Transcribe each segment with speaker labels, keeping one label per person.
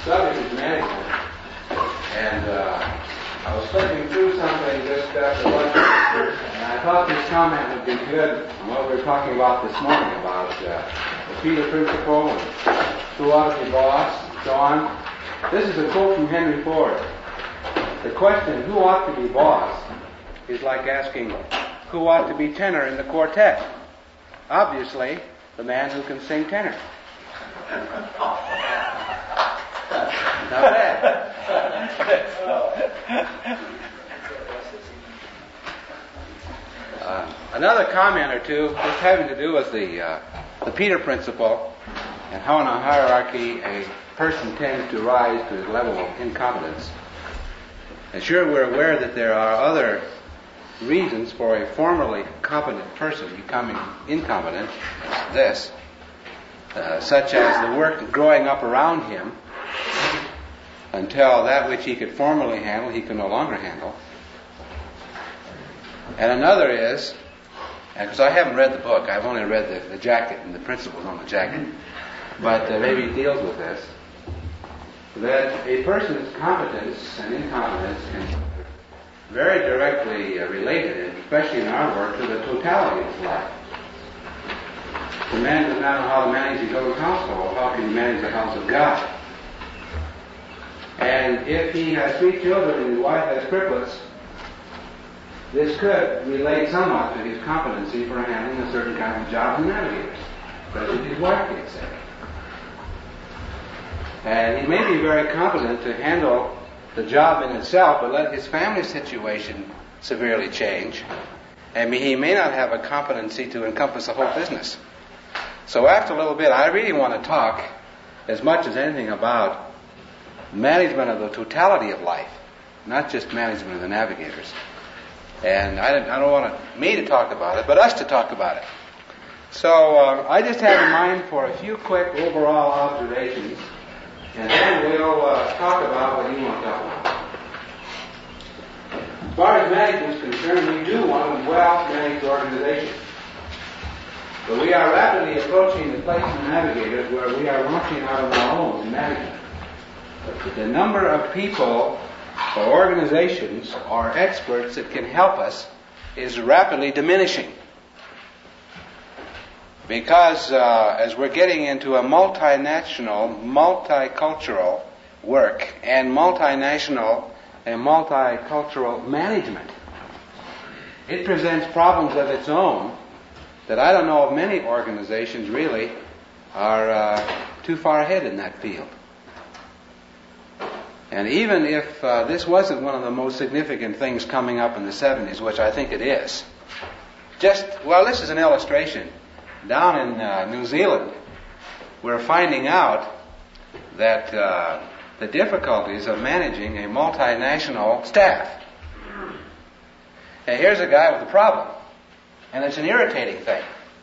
Speaker 1: subject is management, and I was flipping through something just after lunch, and I thought this comment would be good on what we were talking about this morning, about the Peter Principle, and who ought to be boss, and so on. This is a quote from Henry Ford. The question, who ought to be boss, is like asking, who ought to be tenor in the quartet? Obviously, the man who can sing tenor. Not bad. Another comment or two just having to do with the Peter Principle and how in a hierarchy a person tends to rise to his level of incompetence. And sure, we're aware that there are other reasons for a formerly competent person becoming incompetent, this, such as the work growing up around him until that which he could formerly handle he can no longer handle. And another is, because I haven't read the book, I've only read the jacket and the principles on the jacket, but maybe it deals with this, that a person's competence and incompetence can very directly related, especially in our work, to the totality of life. The man does not know how to manage his own household. How can he manage the house of God? And if he has 3 children and his wife has triplets, this could relate somewhat to his competency for handling a certain kind of job in navigators, especially if his wife gets sick. And he may be very competent to handle the job in itself, but let his family situation severely change. And he may not have a competency to encompass the whole business. So after a little bit, I really want to talk as much as anything about management of the totality of life, not just management of the navigators. And I don't want me to talk about it, but us to talk about it. So I just have in mind for a few quick overall observations, and then we'll talk about what you want to talk about. As far as management is concerned, we do want a well-managed organization. But we are rapidly approaching the place of navigators where we are launching out on our own in management. But the number of people or organizations or experts that can help us is rapidly diminishing. Because as we're getting into a multinational, multicultural work and multinational and multicultural management, it presents problems of its own that I don't know of many organizations really are too far ahead in that field. And even if this wasn't one of the most significant things coming up in the 70s, which I think it is, this is an illustration. Down in New Zealand, we're finding out that the difficulties of managing a multinational staff. And here's a guy with a problem, and it's an irritating thing.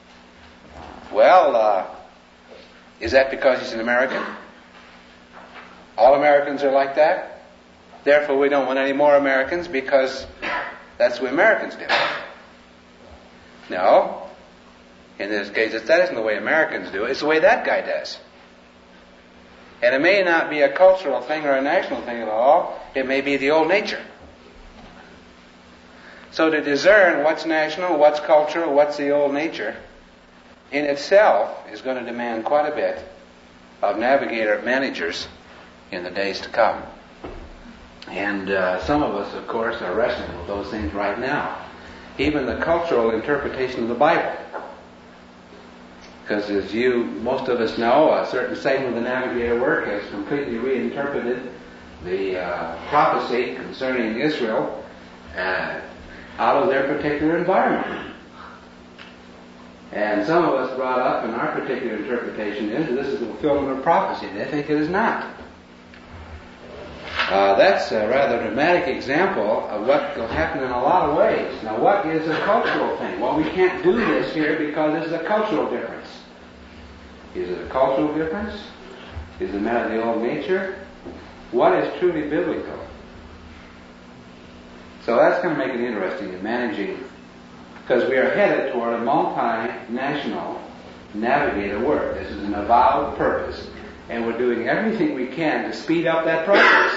Speaker 1: Well, is that because he's an American? All Americans are like that? Therefore, we don't want any more Americans because that's what Americans do. No. In this case, that isn't the way Americans do it. It's the way that guy does. And it may not be a cultural thing or a national thing at all. It may be the old nature. So to discern what's national, what's cultural, what's the old nature, in itself is going to demand quite a bit of navigator managers in the days to come. And some of us, of course, are wrestling with those things right now. Even the cultural interpretation of the Bible. Because as most of us know, a certain segment of the navigator work has completely reinterpreted the prophecy concerning Israel out of their particular environment. And some of us brought up, and our particular interpretation is that this is the fulfillment of prophecy. They think it is not. That's a rather dramatic example of what will happen in a lot of ways. Now, what is a cultural thing? Well, we can't do this here because this is a cultural difference. Is it a cultural difference? Is it a matter of the old nature? What is truly biblical? So that's going to make it interesting in managing, because we are headed toward a multinational navigator work. This is an avowed purpose And we're doing everything we can to speed up that process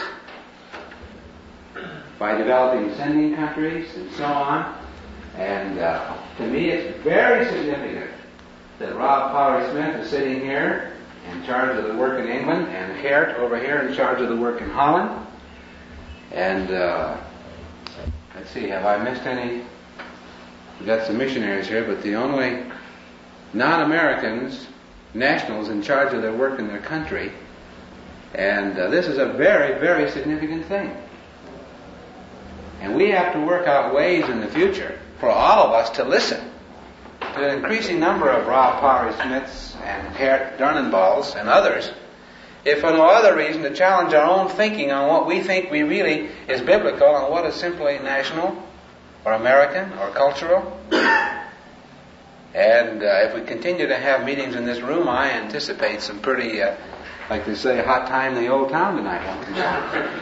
Speaker 1: by developing sending countries and so on. And to me, it's very significant that Rob Powery-Smith is sitting here in charge of the work in England, and Geert over here in charge of the work in Holland. And let's see, have I missed any? We've got some missionaries here, but the only non-Americans, nationals in charge of their work in their country. And this is a very, very significant thing. And we have to work out ways in the future for all of us to listen to an increasing number of Rob Powery-Smiths and Geert Durnenballs and others, if for no other reason to challenge our own thinking on what we think we really is biblical and what is simply national or American or cultural. And if we continue to have meetings in this room, I anticipate some pretty, like they say, hot time in the old town tonight.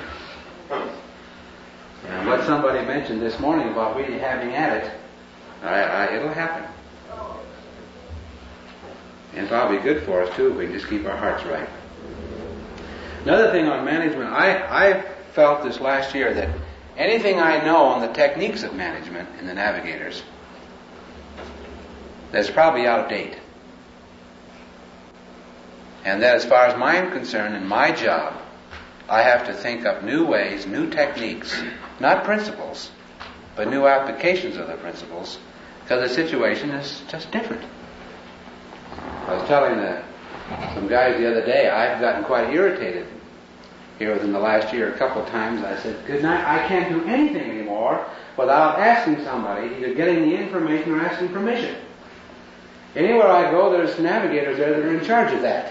Speaker 1: And what somebody mentioned this morning about really having at it, it'll happen. And it'll be good for us too if we just keep our hearts right. Another thing on management, I felt this last year that anything I know on the techniques of management in the navigators, that's probably out of date. And that as far as I'm concerned, in my job, I have to think up new ways, new techniques, not principles, but new applications of the principles, because the situation is just different. I was telling some guys the other day, I've gotten quite irritated here within the last year a couple of times. I said, good night, I can't do anything anymore without asking somebody, either getting the information or asking permission. Anywhere I go, there's navigators there that are in charge of that.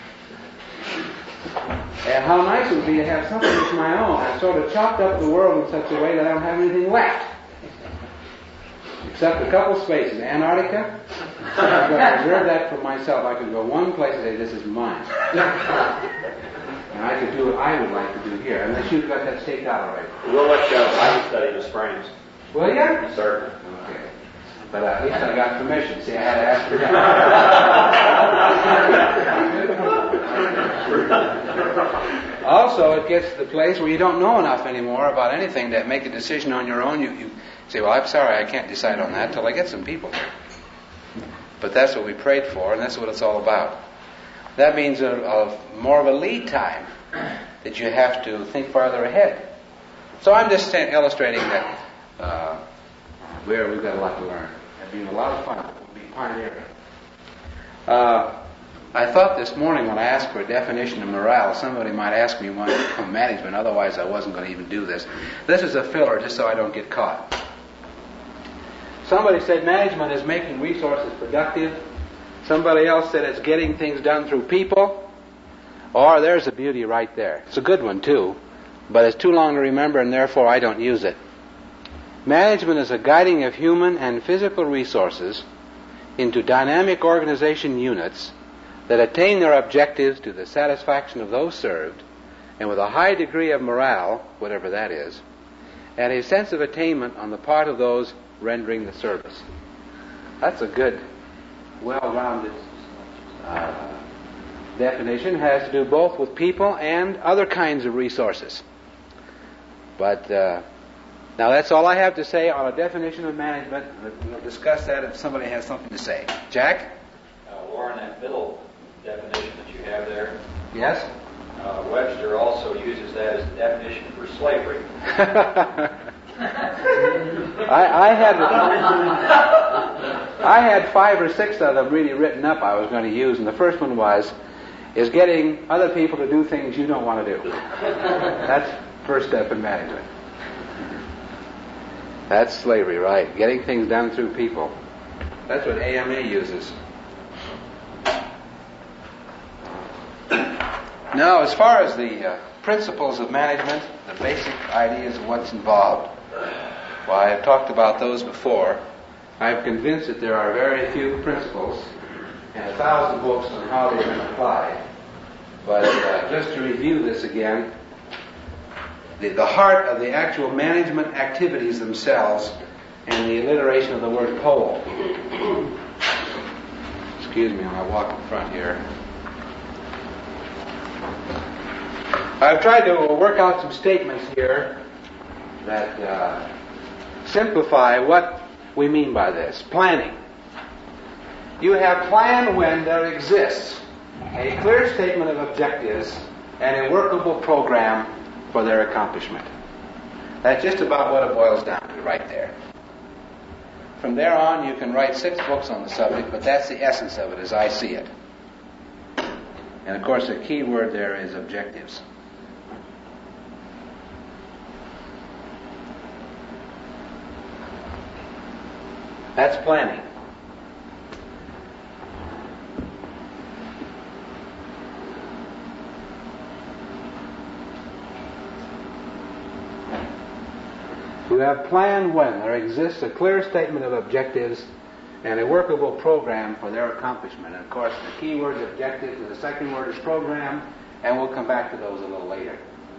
Speaker 1: And how nice it would be to have something that's my own. I've sort of chopped up the world in such a way that I don't have anything left. Except a couple spaces. Antarctica, I've got to reserve that for myself. I could go one place and say, this is mine. And I could do what I would like to do here. Unless you've got that staked out already.
Speaker 2: We'll let you have Bible study in the springs.
Speaker 1: Will you?
Speaker 2: Certainly.
Speaker 1: Okay. But at least I got permission. See, I had to ask for that. Also, it gets to the place where you don't know enough anymore about anything to make a decision on your own. You say, well, I'm sorry, I can't decide on that till I get some people here. But that's what we prayed for, and that's what it's all about. That means more of a lead time that you have to think farther ahead. So I'm just illustrating that we've got a lot to learn. It's been a lot of fun. We'll be pioneering. I thought this morning when I asked for a definition of morale, somebody might ask me one from management, otherwise I wasn't going to even do this. This is a filler just so I don't get caught. Somebody said management is making resources productive. Somebody else said it's getting things done through people. Or there's a beauty right there. It's a good one too, but it's too long to remember and therefore I don't use it. Management is a guiding of human and physical resources into dynamic organization units that attain their objectives to the satisfaction of those served, and with a high degree of morale, whatever that is, and a sense of attainment on the part of those rendering the service. That's a good, well-rounded definition. It has to do both with people and other kinds of resources. But now that's all I have to say on a definition of management. We'll discuss that if somebody has something to say. Jack?
Speaker 2: Warren, that middle definition that you have there.
Speaker 1: Yes?
Speaker 2: Webster also uses that as a definition for slavery.
Speaker 1: I had 5 or 6 of them really written up I was going to use, and the first one is getting other people to do things you don't want to do. That's first step in management. That's slavery, right? Getting things done through people. That's what AMA uses. Now, as far as the principles of management, the basic ideas of what's involved, well, I have talked about those before. I'm convinced that there are very few principles and 1,000 books on how they've been applied. But just to review this again, the heart of the actual management activities themselves and the alliteration of the word pole. Excuse me when I walk in front here. I've tried to work out some statements here that simplify what we mean by this. Planning. You have planned when there exists a clear statement of objectives and a workable program for their accomplishment. That's just about what it boils down to right there. From there on, you can write 6 books on the subject, but that's the essence of it as I see it. And of course, the key word there is objectives. That's planning. You have planned when there exists a clear statement of objectives and a workable program for their accomplishment. And of course, the key word is objectives, and the second word is program, and we'll come back to those a little later.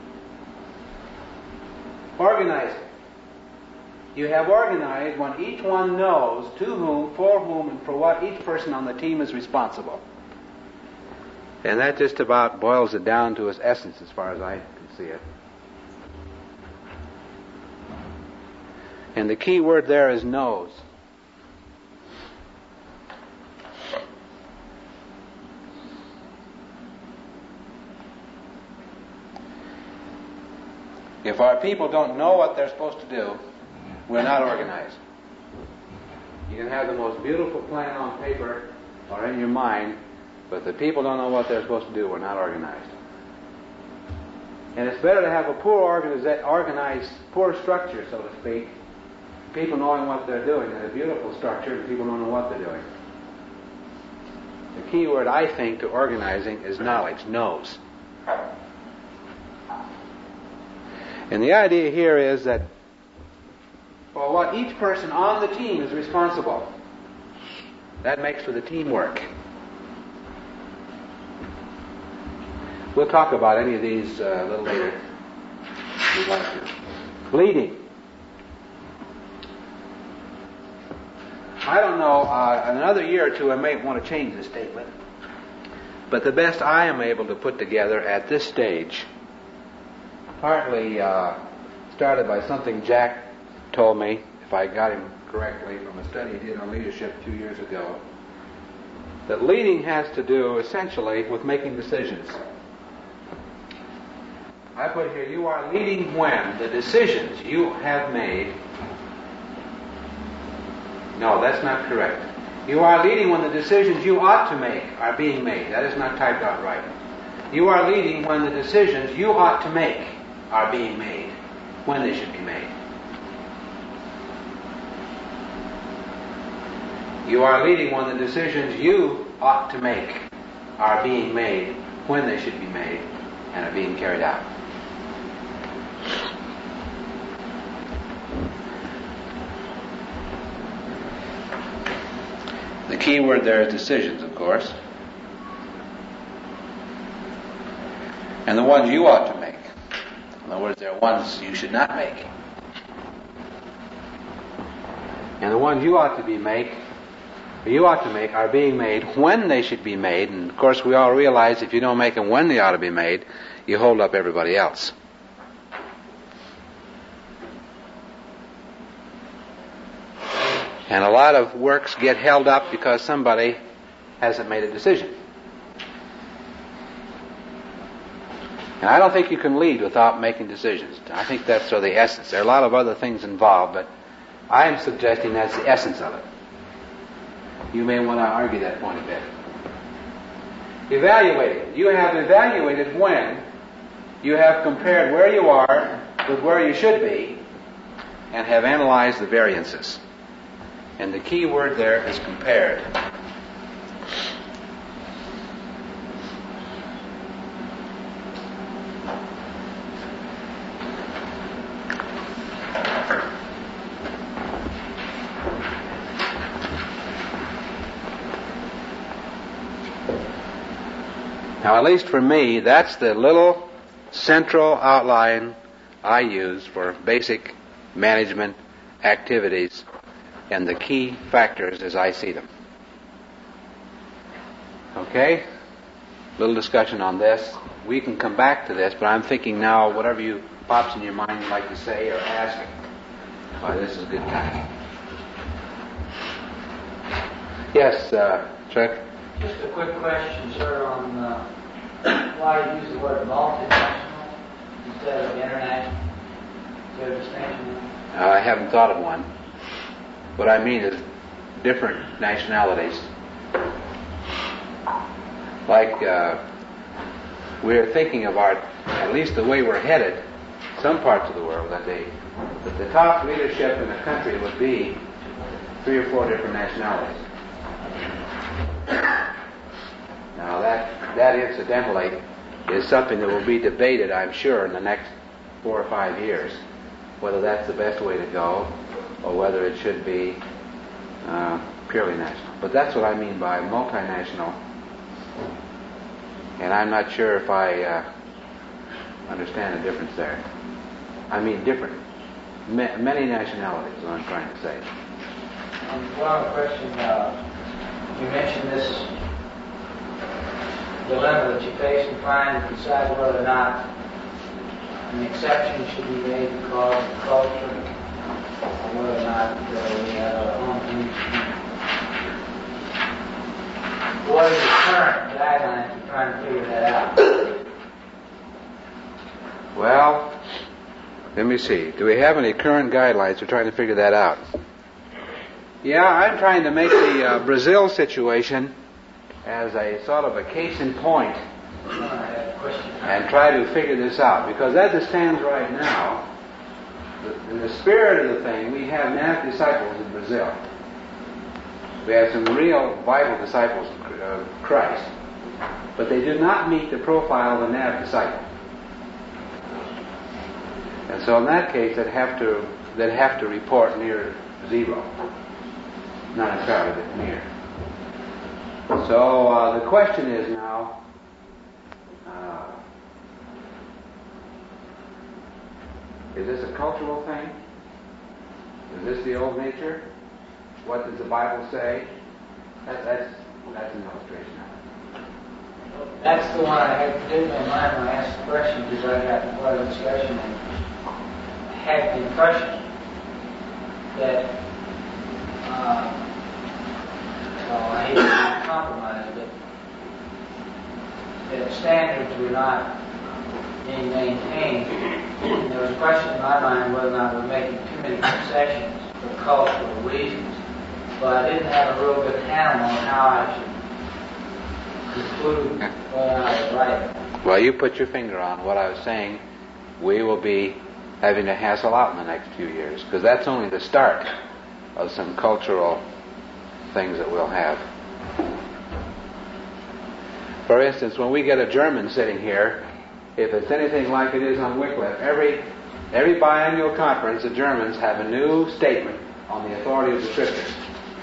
Speaker 1: Organizing. You have organized when each one knows to whom, for whom, and for what each person on the team is responsible. And that just about boils it down to its essence as far as I can see it. And the key word there is knows. If our people don't know what they're supposed to do, we're not organized. You can have the most beautiful plan on paper or in your mind, but if the people don't know what they're supposed to do, we're not organized. And it's better to have a poor organized, poor structure, so to speak, people knowing what they're doing, than a beautiful structure and people don't know what they're doing. The key word, I think, to organizing is knowledge, knows. And the idea here is that for what each person on the team is responsible, that makes for the teamwork. We'll talk about any of these a little later. Leading. I don't know, in another year or two I may want to change this statement, but the best I am able to put together at this stage, partly started by something Jack told me, if I got him correctly, from a study he did on leadership 2 years ago, that leading has to do essentially with making decisions. I put here, you are leading when the decisions you have made. No, that's not correct. You are leading when the decisions you ought to make are being made. That is not typed out right. You are leading when the decisions you ought to make are being made, when they should be made. You are leading when the decisions you ought to make are being made, when they should be made, and are being carried out. The key word there is decisions, of course. And the ones you ought to make. In other words, there are ones you should not make. And the ones you ought to make are being made when they should be made. And of course we all realize if you don't make them when they ought to be made, you hold up everybody else. And a lot of works get held up because somebody hasn't made a decision. And I don't think you can lead without making decisions. I think that's sort of the essence. There are a lot of other things involved, but I am suggesting that's the essence of it. You may want to argue that point a bit. Evaluating. You have evaluated when you have compared where you are with where you should be and have analyzed the variances. And the key word there is compared. Now, at least for me, that's the little central outline I use for basic management activities and the key factors as I see them. Okay? Little discussion on this. we can come back to this, but I'm thinking now, whatever you pops in your mind you'd like to say or ask, why, this is a good time. Yes, Chuck?
Speaker 3: Just a quick question, sir, on why you use the word multinational instead of international. Is there a distinction?
Speaker 1: I haven't thought of one. What I mean is different nationalities. Like we're thinking of at least the way we're headed, some parts of the world, that the top leadership in the country would be 3 or 4 different nationalities. Now that incidentally is something that will be debated, I'm sure, in the next 4 or 5 years, whether that's the best way to go or whether it should be purely national. But that's what I mean by multinational, and I'm not sure if I understand the difference there. I mean different. Many nationalities is what I'm trying to say.
Speaker 3: And one other question, you mentioned this dilemma that you face in trying to decide whether or not an exception should be made because of culture, or whether or not we have our own community. What is the current guidelines for trying to figure that out?
Speaker 1: Well, let me see. Do we have any current guidelines for trying to figure that out? Yeah, I'm trying to make the Brazil situation as a sort of a case in point and try to figure this out. Because as it stands right now, in the spirit of the thing, we have NAV disciples in Brazil. We have some real vital disciples of Christ, but they do not meet the profile of a NAV disciple. And so in that case, they'd have to report near 0. Not entirely, but near. So the question is now, is this a cultural thing? Is this the old nature? What does the Bible say? That's an illustration of it.
Speaker 3: That's the one I had to do in my mind when I asked the question, because I got part of the discussion and had the impression that, well, I hate to compromise, but that standards were not being maintained. And there was a question in my mind whether or not we're making too many concessions for cultural reasons. But I didn't have a real good handle on how I should conclude whether I was right.
Speaker 1: Well, you put your finger on what I was saying. We will be having to hassle out in the next few years, because that's only the start of some cultural things that we'll have. For instance, when we get a German sitting here, if it's anything like it is on Wycliffe, every biannual conference, the Germans have a new statement on the authority of the Scriptures.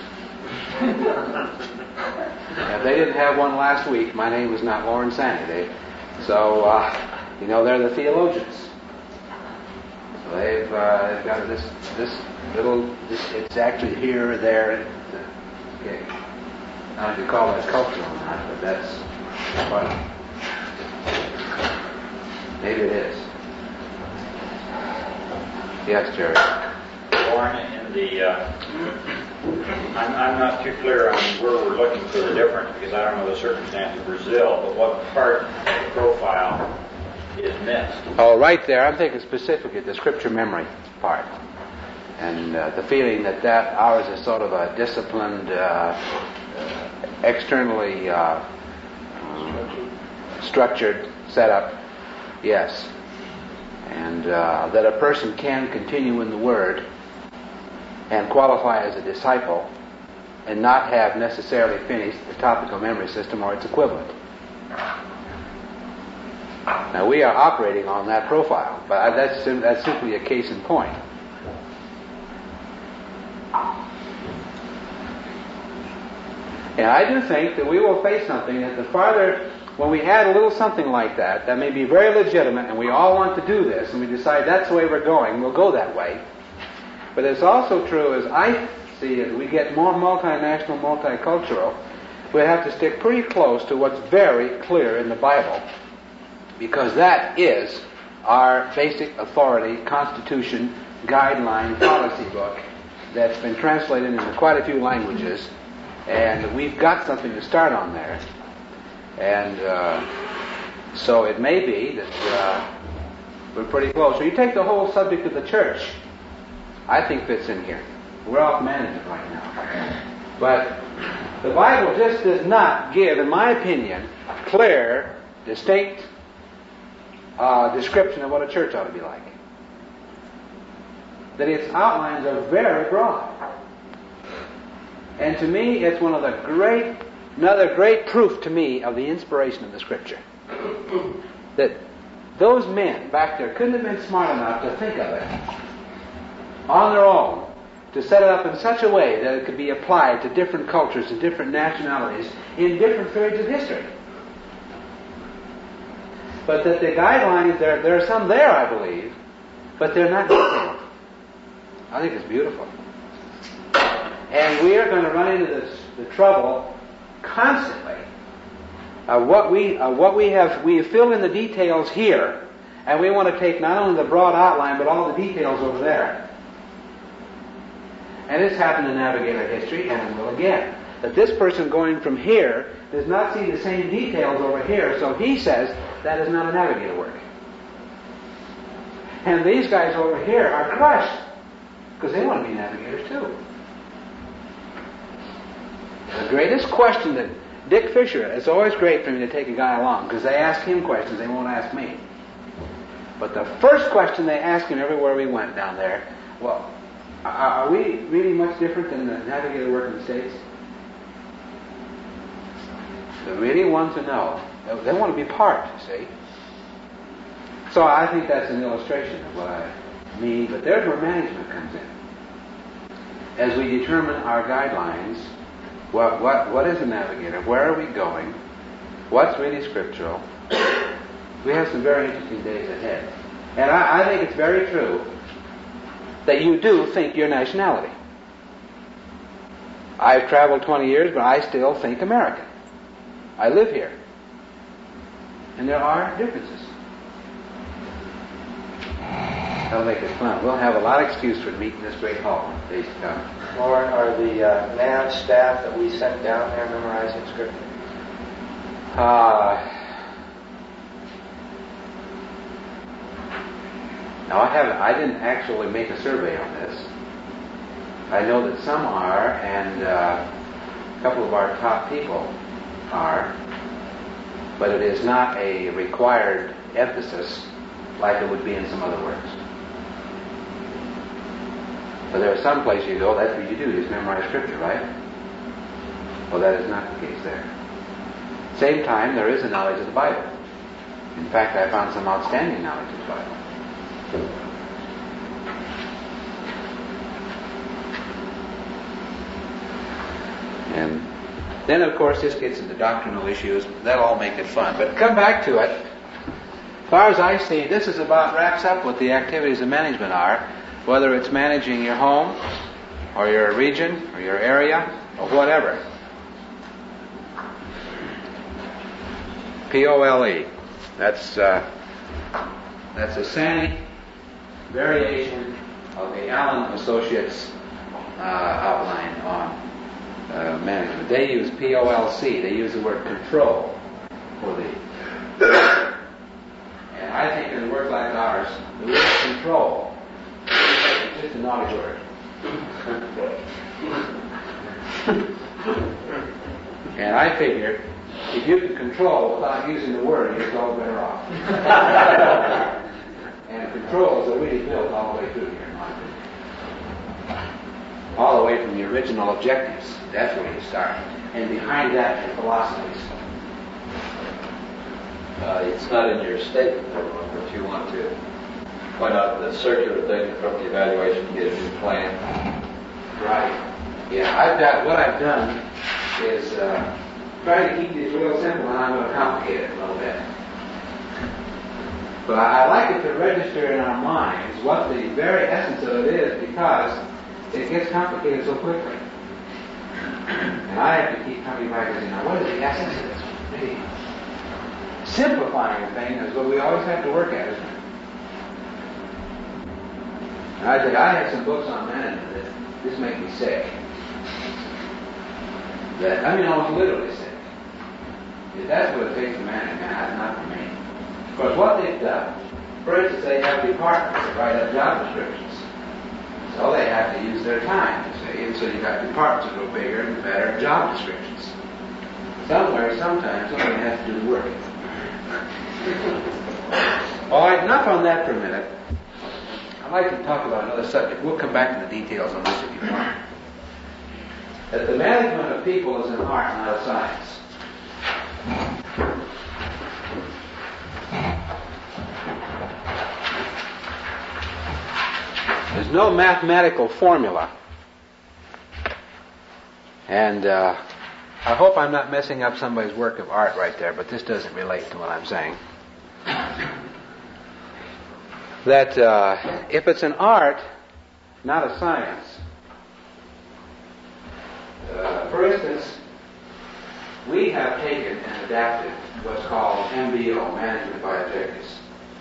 Speaker 1: If they didn't have one last week, my name was not Lauren Sandy. So they're the theologians. So they've got this little. It's actually here or there. Okay. I don't know if you call that cultural or not, but that's what. Maybe it is. Yes, Jerry.
Speaker 2: Lauren, in the I'm not too clear on where we're looking for the difference, because I don't know the circumstance of Brazil, but what part of the profile is missed?
Speaker 1: Oh, right there. I'm thinking specifically the scripture memory part. And the feeling that ours is sort of a disciplined, externally structured setup. Yes. And that a person can continue in the Word and qualify as a disciple and not have necessarily finished the topical memory system or its equivalent. Now, we are operating on that profile, but that's simply a case in point. And I do think that we will face something that the farther, when we add a little something like that may be very legitimate, and we all want to do this, and we decide that's the way we're going, we'll go that way. But it's also true, as I see it, we get more multinational, multicultural, we have to stick pretty close to what's very clear in the Bible because that is our basic authority, constitution, guideline, policy book that's been translated into quite a few languages, and we've got something to start on there. And so it may be that we're pretty close. So you take the whole subject of the church, I think fits in here. We're off management right now. But the Bible just does not give, in my opinion, clear, distinct description of what a church ought to be like. That its outlines are very broad. And to me, it's another great proof to me of the inspiration of the Scripture. That those men back there couldn't have been smart enough to think of it on their own, to set it up in such a way that it could be applied to different cultures and different nationalities in different periods of history. But that the guidelines, there are some there, I believe, but they're not detailed. I think it's beautiful. And we are going to run into the trouble constantly of what we have filled in the details here, and we want to take not only the broad outline but all the details over there. And it's happened in Navigator history, and it will again. That this person going from here does not see the same details over here, so he says that is not a Navigator work. And these guys over here are crushed because they want to be navigators too. The greatest question that Dick Fisher, it's always great for me to take a guy along because they ask him questions they won't ask me. But the first question they ask him everywhere we went down there, well, are we really much different than the navigator work in the States? They really want to know. They want to be part, see? So I think that's an illustration of what I mean, but there's where management comes in. As we determine our guidelines, what is a navigator? Where are we going? What's really scriptural? We have some very interesting days ahead. And I think it's very true that you do think your nationality. I've traveled 20 years, but I still think American. I live here. And there are differences. That'll make it fun. We'll have a lot of excuse for meeting this great hall in days to come.
Speaker 4: Lauren, are the NAV staff that we sent down there memorizing scripture?
Speaker 1: Now I didn't actually make a survey on this. I know that some are, and a couple of our top people are, but it is not a required emphasis like it would be in some other works. But there are some places you go, that's what you do, you just memorize scripture, right? Well, that is not the case there. Same time, there is a knowledge of the Bible. In fact, I found some outstanding knowledge of the Bible. And then, of course, this gets into doctrinal issues. That'll all make it fun. But come back to it. As far as I see, this is wraps up what the activities of management are, whether it's managing your home, or your region, or your area, or whatever. POLE. That's a Sani variation of the Allen Associates outline on management. They use POLC. They use the word control for the. And I think in a work like ours, the word control is just a naughty word. And I figure if you can control without using the word, you're all better off. And controls are really built all the way through here, in my opinion. All the way from the original objectives. That's where you start. And behind that, the philosophies.
Speaker 5: It's not in your statement, but you want to point out the circular thing from the evaluation to get a new plan.
Speaker 1: Right. Yeah, what I've done is try to keep these real simple, and I'm going to complicate it a little bit. But I like it to register in our minds what the very essence of it is, because it gets complicated so quickly. And I have to keep coming back and saying, now what is the essence of this? simplifying things is what we always have to work at, isn't it? And I think I have some books on management that just make me sick. Almost literally sick. If that's what it takes to manage, not for me. Of course, what they've done, for instance, they have departments that write up job descriptions. So they have to use their time, you see, and so you've got departments that go bigger and better job descriptions. Somewhere, sometimes, somebody has to do the work. All right, enough on that for a minute. I'd like to talk about another subject. We'll come back to the details on this if you want. That the management of people is an art, not a science. There's no mathematical formula. And I hope I'm not messing up somebody's work of art right there, but this doesn't relate to what I'm saying. That if it's an art, not a science. For instance, we have taken and adapted what's called MBO, Management by Objectives,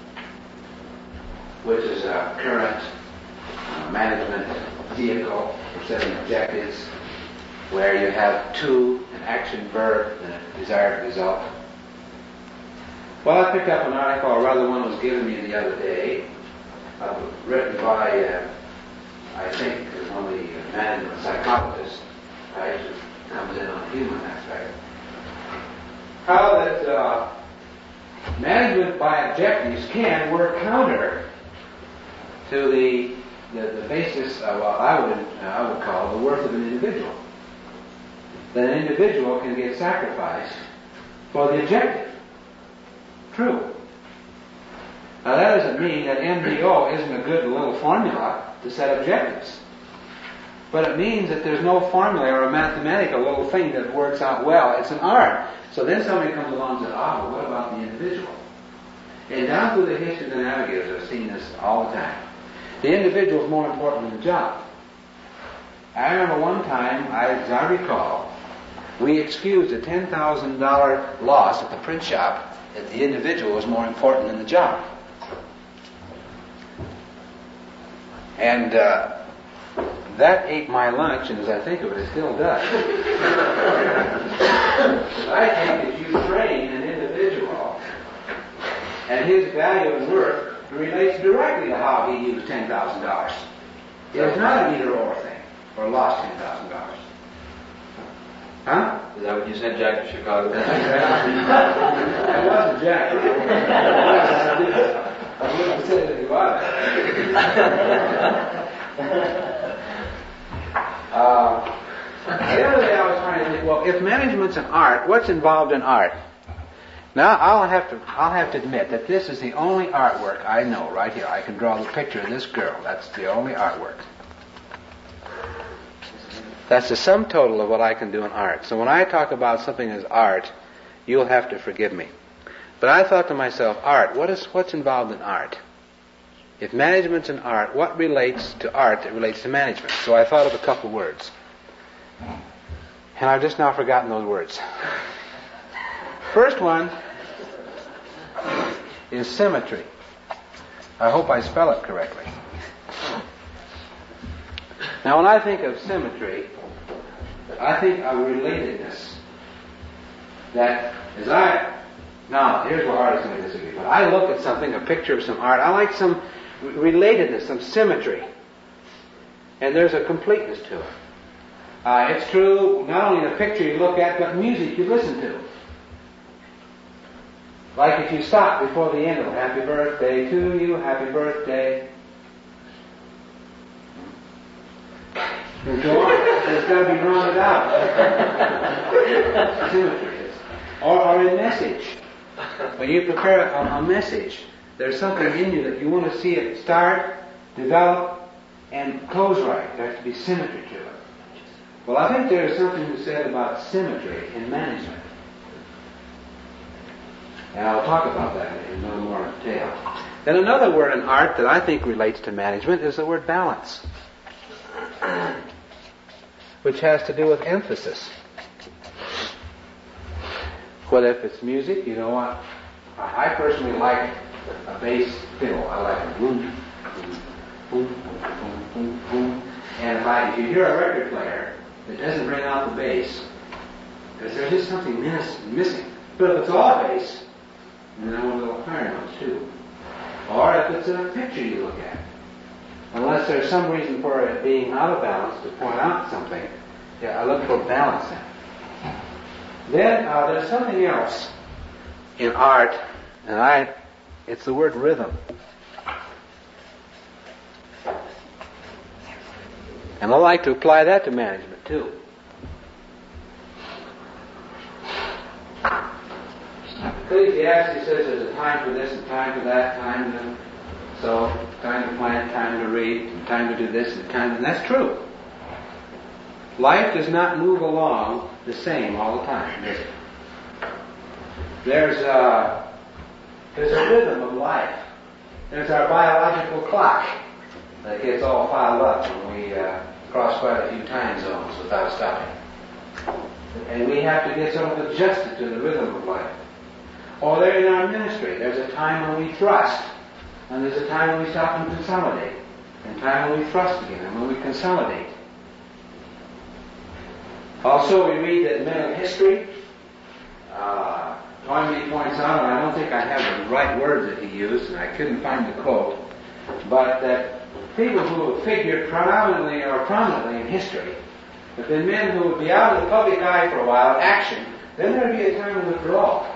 Speaker 1: which is a current management vehicle for setting objectives, where you have an action verb, and a desired result. Well, I picked up an article, or rather one was given me the other day, written by, I think, one of the management psychologists, right, who comes in on the human aspect. How that management by objectives can work counter to the basis of what I would call the worth of an individual. That an individual can get sacrificed for the objective. True. Now that doesn't mean that MBO isn't a good little formula to set objectives. But it means that there's no formula or a mathematical little thing that works out well. It's an art. So then somebody comes along and says, well, what about the individual? And down through the history of the navigators, I've seen this all the time. The individual is more important than the job. I remember one time, as I recall, we excused a $10,000 loss at the print shop that the individual was more important than the job. And that ate my lunch, and as I think of it, it still does. I think if you train an individual, and his value and worth relates directly to how he used $10,000. It's not an either-or thing, or lost $10,000. Huh?
Speaker 5: Is that what you sent Jack to Chicago?
Speaker 1: It wasn't Jack. I wouldn't have said that he was. The other day I was trying to think, well, if management's an art, what's involved in art? Now I'll have to admit that this is the only artwork I know right here. I can draw the picture of this girl. That's the only artwork. That's the sum total of what I can do in art. So when I talk about something as art, you'll have to forgive me. But I thought to myself, art, what's involved in art? If management's an art, what relates to art that relates to management? So I thought of a couple words. And I've just now forgotten those words. First one is symmetry. I hope I spell it correctly. Now when I think of symmetry, I think of relatedness. That now here's where artists may disagree, but I look at something, a picture of some art, I like some relatedness, some symmetry. And there's a completeness to it. It's true not only in the picture you look at, but music you listen to. Like if you stop before the end of happy birthday to you, happy birthday. And go on. It's got to be rounded out. Symmetry is. Or a message. When you prepare a message, there's something in you that you want to see it start, develop, and close right. There has to be symmetry to it. Well, I think there's something to be said about symmetry in management. And I'll talk about that in a little more detail. Then another word in art that I think relates to management is the word balance, which has to do with emphasis. Whether if it's music, you don't want I personally like a bass fiddle. I like a boom, boom, boom, boom, boom, boom. And if you hear a record player that doesn't bring out the bass, because there's just something missing. But if it's all bass, then I want a little higher notes too. Or if it's a picture you look at. Unless there's some reason for it being out of balance to point out something, I look for balance in it. Then there's something else in art, and it's the word rhythm. And I like to apply that to management too. Ecclesiastes says there's a time for this and time for that, time to plant, time to read, and time to do this and that's true. Life does not move along the same all the time, does it? There's a rhythm of life. There's our biological clock that gets all filed up when we cross quite a few time zones without stopping. And we have to get sort of adjusted to the rhythm of life. Or there in our ministry, there's a time when we thrust, and there's a time when we stop and consolidate, and a time when we thrust again, and when we consolidate. Also, we read that men of history, Toynbee points out, and I don't think I have the right words that he used, and I couldn't find the quote, but that people who have figured prominently or prominently in history have been men who would be out in the public eye for a while in action, then there would be a time of withdrawal.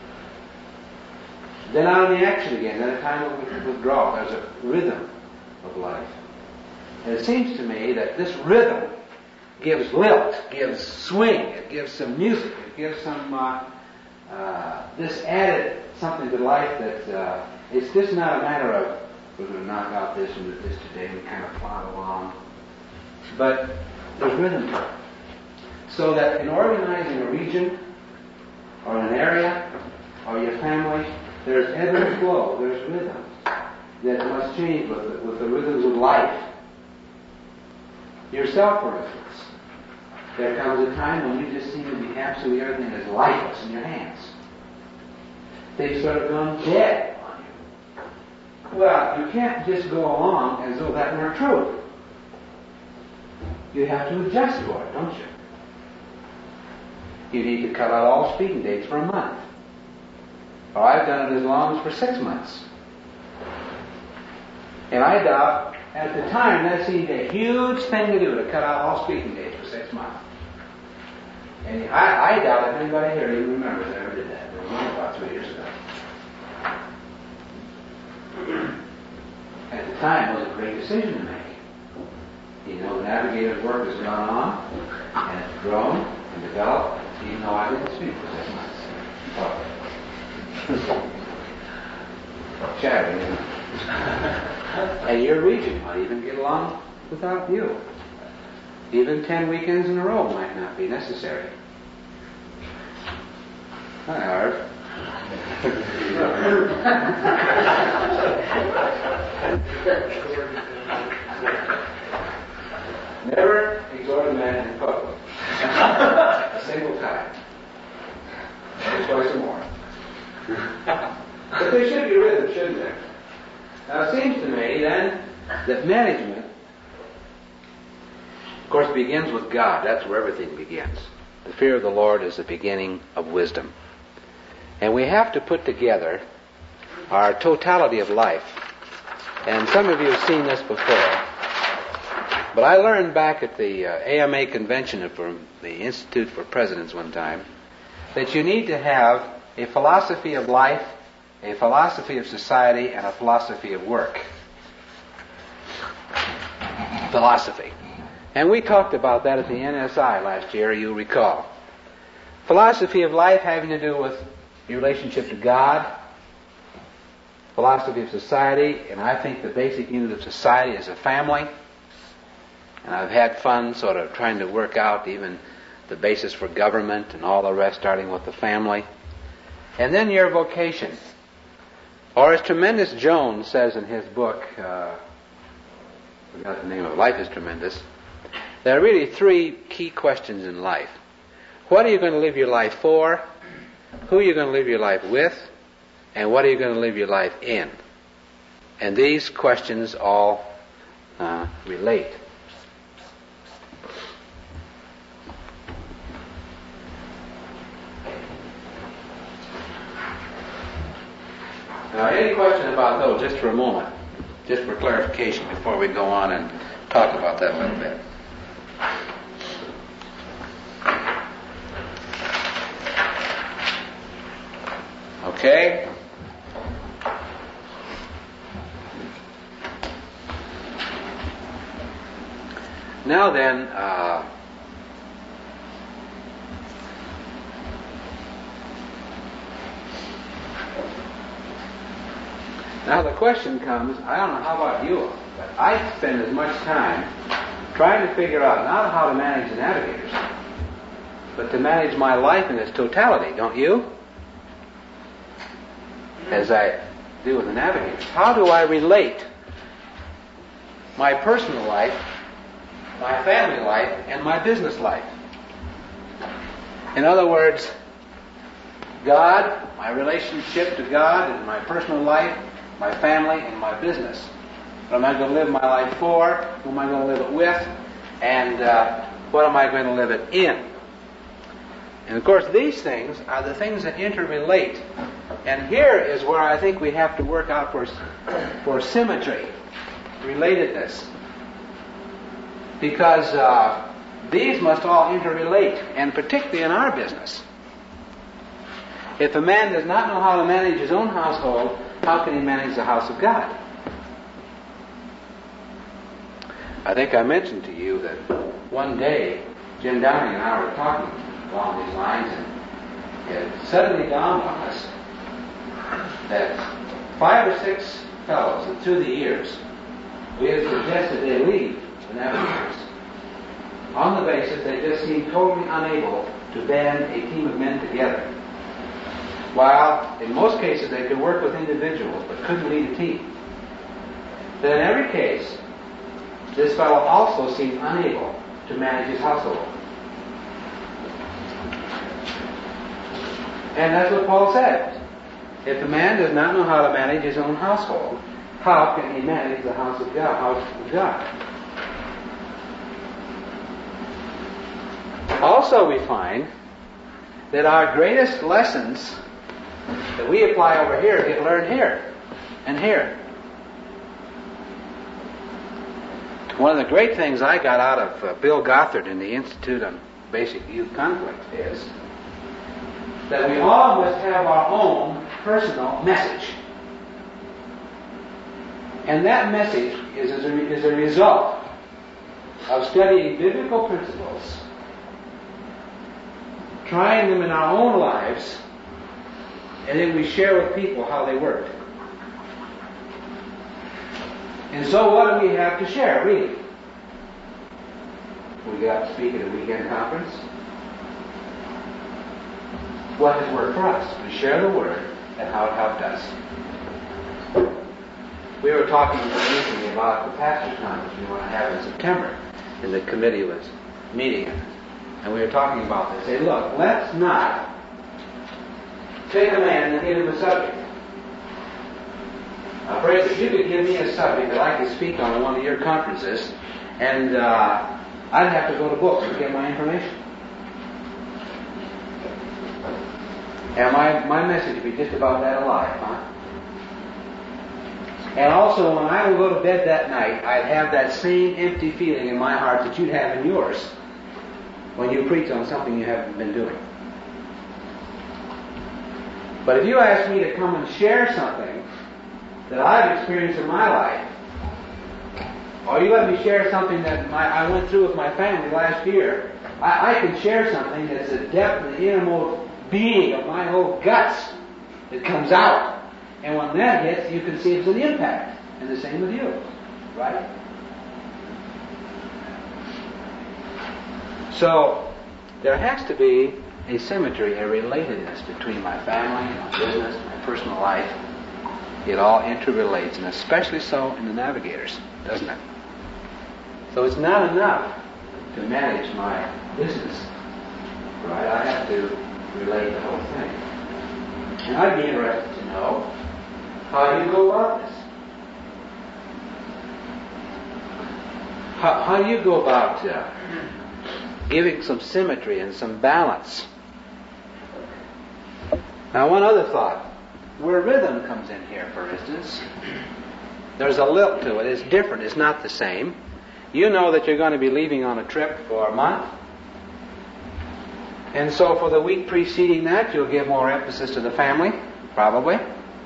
Speaker 1: Then out in the action again, then a time of withdrawal. There's a rhythm of life. And it seems to me that this rhythm gives lilt, gives swing, it gives some music, it gives some this added something to life that it's just not a matter of we're going to knock out this and do this today, we kind of plod along. But there's rhythm to it. So that in organizing a region or an area or your family, there's ebb and flow, there's rhythm that must change with the rhythms of life. Yourself, for instance. There comes a time when you just seem to be absolutely everything is lifeless in your hands. They've sort of gone dead on you. Well, you can't just go along as though that weren't true. You have to adjust for it, don't you? You need to cut out all speaking dates for a month. Or I've done it as long as for 6 months. And I doubt, at the time, that seemed a huge thing to do, to cut out all speaking dates for 6 months. And I doubt if anybody here even remembers I ever did that. It was only about 3 years ago. At the time, it was a great decision to make. You know, the navigator's work has gone on, and it's grown and developed, even though I didn't speak for 6 months. Chattering, you know. And your region might even get along without you. Even 10 weekends in a row might not be necessary. Hi, Art. Never exhort a man in public. A single time. Maybe twice or more. But there should be rhythm, shouldn't there? Now it seems to me then that management, of course, begins with God. That's where everything begins. The fear of the Lord is the beginning of wisdom. And we have to put together our totality of life. And some of you have seen this before. But I learned back at the AMA convention from the Institute for Presidents one time that you need to have a philosophy of life, a philosophy of society, and a philosophy of work. Philosophy. And we talked about that at the NSI last year, you'll recall. Philosophy of life having to do with your relationship to God. Philosophy of society, and I think the basic unit of society is a family. And I've had fun sort of trying to work out even the basis for government and all the rest, starting with the family. And then your vocation. Or as Tremendous Jones says in his book, I forgot the name of it, Life is Tremendous, there are really 3 key questions in life. What are you going to live your life for? Who are you going to live your life with? And what are you going to live your life in? And these questions all relate. Now, any question about those, just for a moment, just for clarification before we go on and talk about that a little bit. Okay? Now then, now the question comes, I don't know how about you, but I spend as much time trying to figure out not how to manage the navigators, but to manage my life in its totality, don't you? As I do with the navigators. How do I relate my personal life, my family life, and my business life? In other words, God, my relationship to God and my personal life, my family, and my business. What am I going to live my life for? Who am I going to live it with? And what am I going to live it in? And of course, these things are the things that interrelate. And here is where I think we have to work out for symmetry, relatedness. Because these must all interrelate, and particularly in our business. If a man does not know how to manage his own household, how can he manage the house of God? I think I mentioned to you that one day Jim Downing and I were talking along these lines, and it suddenly dawned on us that 5 or 6 fellows, and through the years, we had suggested they leave the navigators on the basis they just seemed totally unable to band a team of men together. While in most cases they could work with individuals but couldn't lead a team. That in every case, this fellow also seemed unable to manage his household. And that's what Paul said. If a man does not know how to manage his own household, how can he manage the house of God? Also, we find that our greatest lessons that we apply over here get learned here and here. One of the great things I got out of Bill Gothard in the Institute on Basic Youth Conflict is that we all must have our own personal message. And that message is a result of studying biblical principles, trying them in our own lives, and then we share with people how they work. And so what do we have to share, really? We got to speak at a weekend conference. What has worked for us? We share the Word and how it helped us. We were talking recently about the pastor's conference we want to have in September, and the committee was meeting, and we were talking about this. Say, look, let's not take a man and give him a subject. Now, Fraser, if you could give me a subject that I could speak on one of your conferences, and I'd have to go to books to get my information. And my message would be just about that alive, huh? And also, when I would go to bed that night, I'd have that same empty feeling in my heart that you'd have in yours when you preach on something you haven't been doing. But if you ask me to come and share something that I've experienced in my life, or you let me share something that I went through with my family last year, I can share something that's the depth of the innermost being of my whole guts that comes out. And when that hits, you can see it's an impact. And the same with you. Right? So, there has to be a symmetry, a relatedness between my family, my business, my personal life. It all interrelates, and especially so in the navigators, doesn't it? So it's not enough to manage my business. Right? I have to relate the whole thing. And I'd be interested to know know how you go about this. How do you go about giving some symmetry and some balance? Now, one other thought. Where rhythm comes in here, for instance, there's a lilt to it. It's different. It's not the same. You know that you're going to be leaving on a trip for a month. And so for the week preceding that, you'll give more emphasis to the family, probably.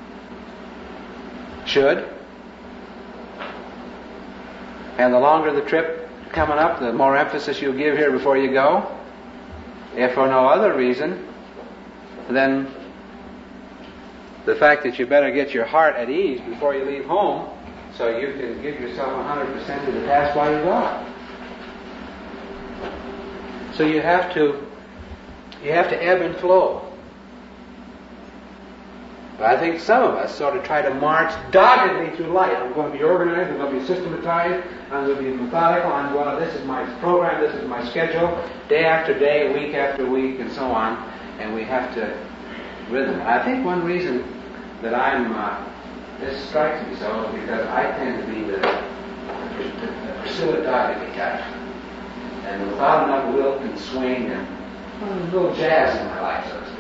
Speaker 1: Should. And the longer the trip coming up, the more emphasis you'll give here before you go. If for no other reason, then the fact that you better get your heart at ease before you leave home so you can give yourself 100% to the task while you're gone. So you have to ebb and flow. But I think some of us sort of try to march doggedly through life. I'm going to be organized, I'm going to be systematized, I'm going to be methodical, this is my program, this is my schedule, day after day, week after week, and so on. And we have to rhythm. I think one reason that this strikes me so is because I tend to be the pursue it doggedly type. And without enough wilt and swing and a little jazz in my life, so to speak.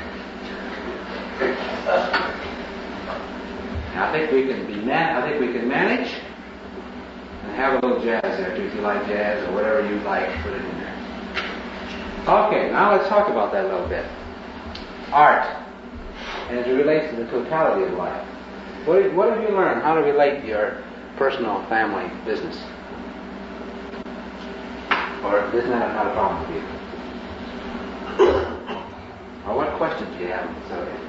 Speaker 1: I think we can manage and have a little jazz there too, if you like jazz or whatever you like, put it in there. Okay, now let's talk about that a little bit. Art, and as it relates to the totality of life. What have you learned how to relate your personal family business? Or isn't that not a problem for you? Or what questions do you have on the subject?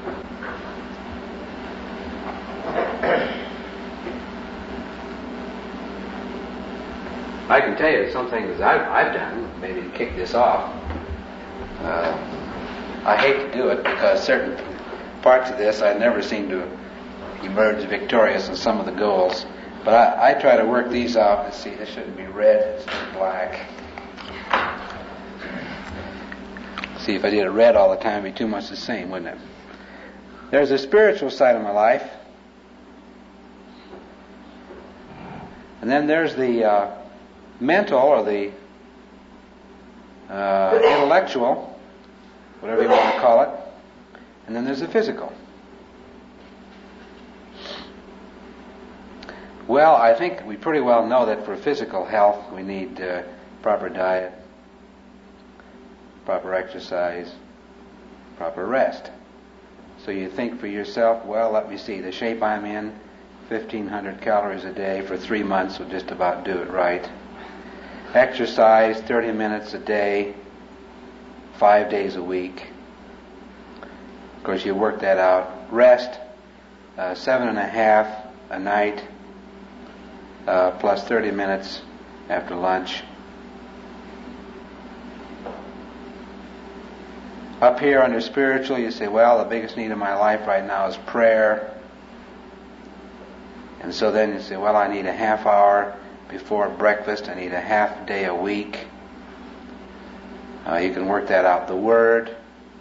Speaker 1: I can tell you some things I've done, maybe to kick this off. I hate to do it because certain parts of this I never seem to emerge victorious in some of the goals. But I try to work these off. Let's see, this shouldn't be red, it's black. See, if I did it red all the time, it'd be too much the same, wouldn't it? There's a spiritual side of my life. And then there's the mental or the intellectual, whatever you want to call it. And then there's the physical. Well, I think we pretty well know that for physical health we need proper diet, proper exercise, proper rest. So you think for yourself, well, let me see, the shape I'm in, 1,500 calories a day for 3 months would just about do it right. Exercise 30 minutes a day, 5 days a week. Of course, you work that out. Rest, 7.5 a night, plus 30 minutes after lunch. Up here under spiritual, you say, well, the biggest need in my life right now is prayer. And so then you say, well, I need a half hour before breakfast. I need a half day a week. You can work that out. The Word,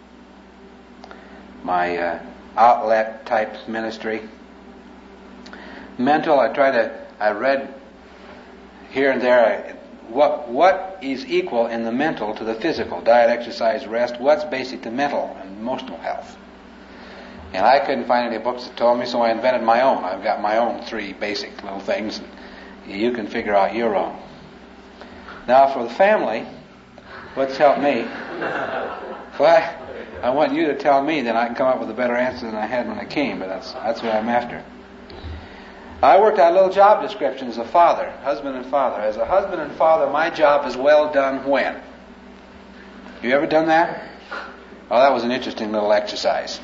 Speaker 1: my outlet type ministry. Mental, I read here and there what is equal in the mental to the physical. Diet, exercise, rest. What's basic to mental and emotional health? And I couldn't find any books that told me, so I invented my own. I've got my own 3 basic little things. You can figure out your own. Now for the family, what's helped me? Well, I want you to tell me, then I can come up with a better answer than I had when I came, but that's what I'm after. I worked out a little job description as a father, husband and father. As a husband and father, my job is well done when? You ever done that? Oh, that was an interesting little exercise.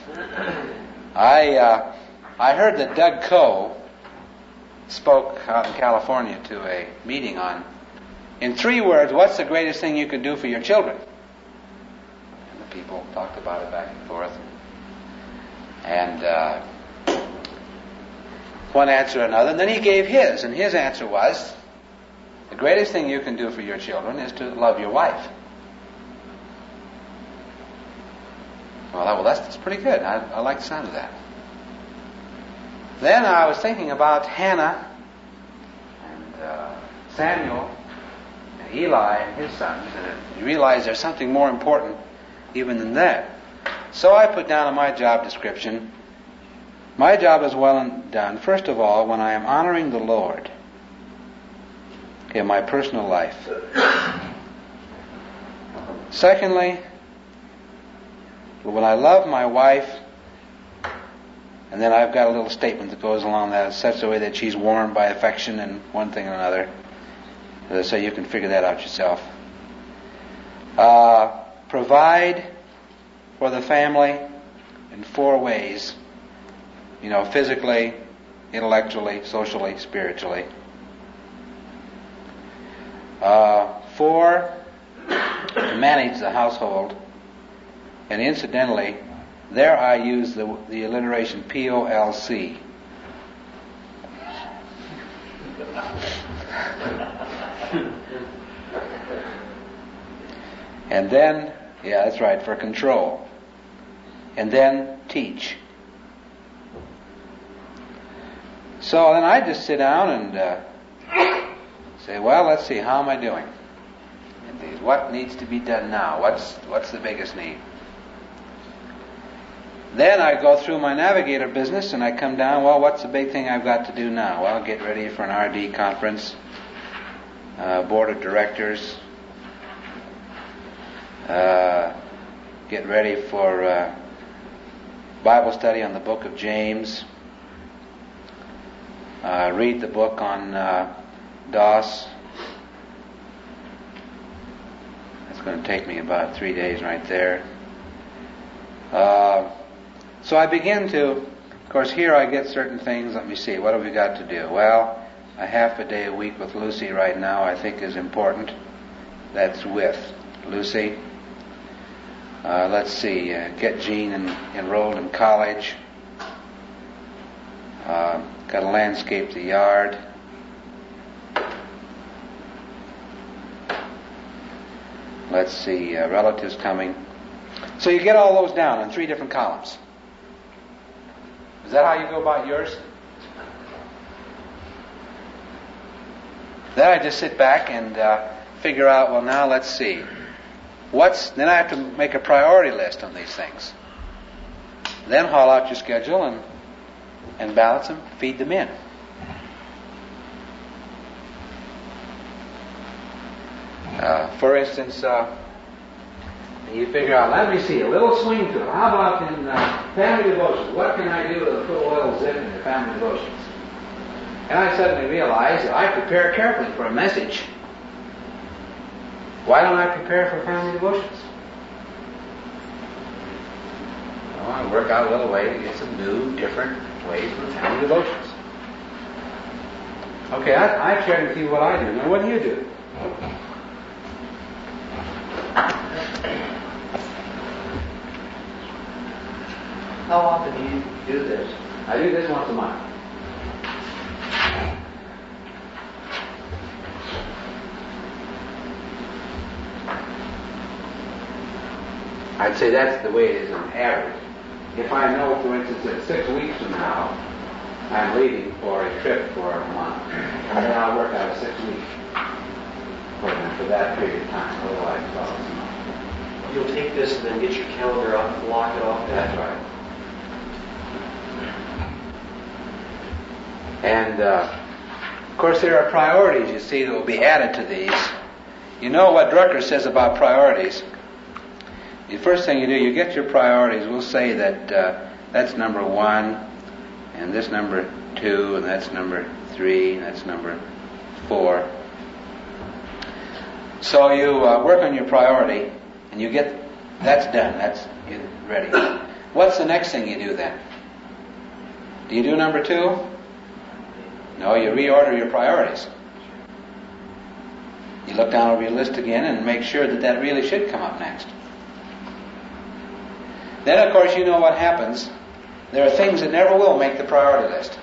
Speaker 1: I heard that Doug Coe spoke out in California to a meeting on, in 3 words, what's the greatest thing you can do for your children? And the people talked about it back and forth. And one answer or another. And then he gave his, and his answer was, the greatest thing you can do for your children is to love your wife. Well, that's pretty good. I like the sound of that. Then I was thinking about Hannah and Samuel and Eli and his sons, and you realize there's something more important even than that. So I put down in my job description, my job is well done, first of all, when I am honoring the Lord in my personal life. Secondly, when I love my wife, and then I've got a little statement that goes along that in such a way that she's warmed by affection and one thing and another. So you can figure that out yourself. Provide for the family in 4 ways. Physically, intellectually, socially, spiritually. 4, to manage the household. And incidentally, there I use the alliteration POLC. And then, yeah, that's right, for control. And then teach. So then I just sit down and say, well, let's see, how am I doing? What needs to be done now? What's the biggest need? Then I go through my navigator business and I come down, well, what's the big thing I've got to do now? Well, get ready for an RD conference, board of directors, get ready for Bible study on the book of James, read the book on Doss. That's going to take me about 3 days right there. So I begin to, of course, here I get certain things. Let me see, what have we got to do? Well, a half a day a week with Lucy right now I think is important. That's with Lucy. Let's see, get Jean enrolled in college. Got to landscape the yard. Let's see, relatives coming. So you get all those down in 3 different columns. Is that how you go about yours? Then I just sit back and figure out, well, now let's see. Then I have to make a priority list on these things. Then haul out your schedule and balance them, feed them in. For instance, you figure out, let me see, a little swing to it. How about in family devotions? What can I do to put a little zip in the family devotions? And I suddenly realize that I prepare carefully for a message. Why don't I prepare for family devotions? Well, I work out a little way to get some new, different ways for family devotions. Okay, I've shared with you what I do. Now, what do you do?
Speaker 3: How often do you do this?
Speaker 1: I do this once a month. I'd say that's the way it is on average. If I know, for instance, that 6 weeks from now, I'm leaving for a trip for a month, and then I'll work out a 6-week program for that period of time. Otherwise, well,
Speaker 6: You'll take this and then get your calendar out and block it off.
Speaker 1: that's right. And, of course, there are priorities, you see, that will be added to these. You know what Drucker says about priorities. The first thing you do, you get your priorities. We'll say that that's number 1, and this number 2, and that's number 3, and that's number 4. So you work on your priority, and you get, that's done, that's ready. What's the next thing you do then? Do you do number 2? No, you reorder your priorities. You look down over your list again and make sure that that really should come up next. Then, of course, you know what happens. There are things that never will make the priority list.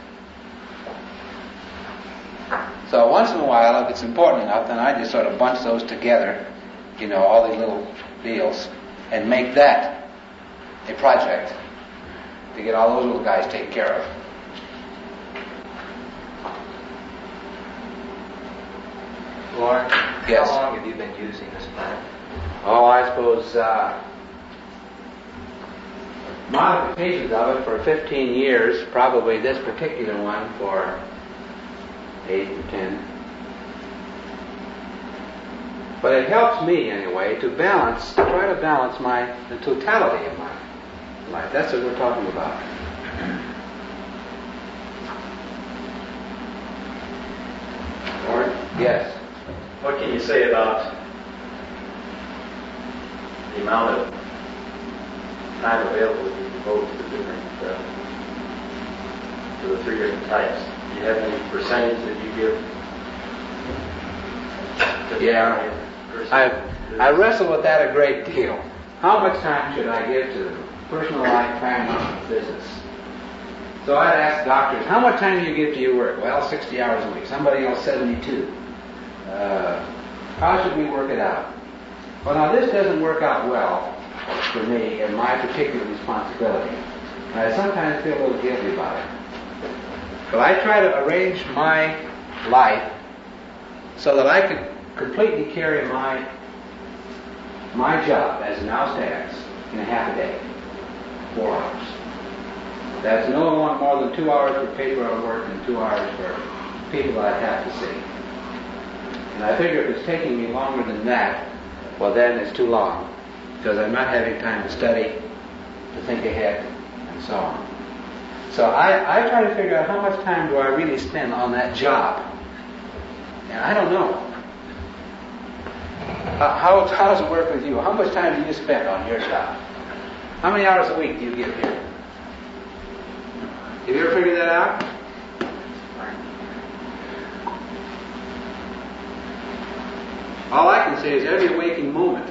Speaker 1: So once in a while, if it's important enough, then I just sort of bunch those together, all these little deals, and make that a project to get all those little guys taken care of. Lord? Yes.
Speaker 4: How long have you been using this plant?
Speaker 1: Oh, I suppose modifications of it for 15 years, probably this particular one for 8 or 10. But it helps me anyway to try to balance the totality of my life. That's what we're talking about. Lord? Yes.
Speaker 6: What can you say about the amount of time available you devote to the three different types? Do you have any percentage that you give?
Speaker 1: Yeah. I wrestle with that a great deal. How much time should I give to personal life, family, business? So I'd ask doctors, how much time do you give to your work? Well, 60 hours a week. Somebody else, 72. How should we work it out? Well, now this doesn't work out well for me and my particular responsibility. And I sometimes feel a little guilty about it. But I try to arrange my life so that I could completely carry my job as it now stands in a half a day, 4 hours. That's no more than 2 hours for paper work and 2 hours for people that I have to see. And I figure if it's taking me longer than that, well then it's too long, because I'm not having time to study, to think ahead, and so on. So I try to figure out how much time do I really spend on that job. And I don't know. How does it work with you? How much time do you spend on your job? How many hours a week do you give here? Have you ever figured that out? All I can say is every waking moment.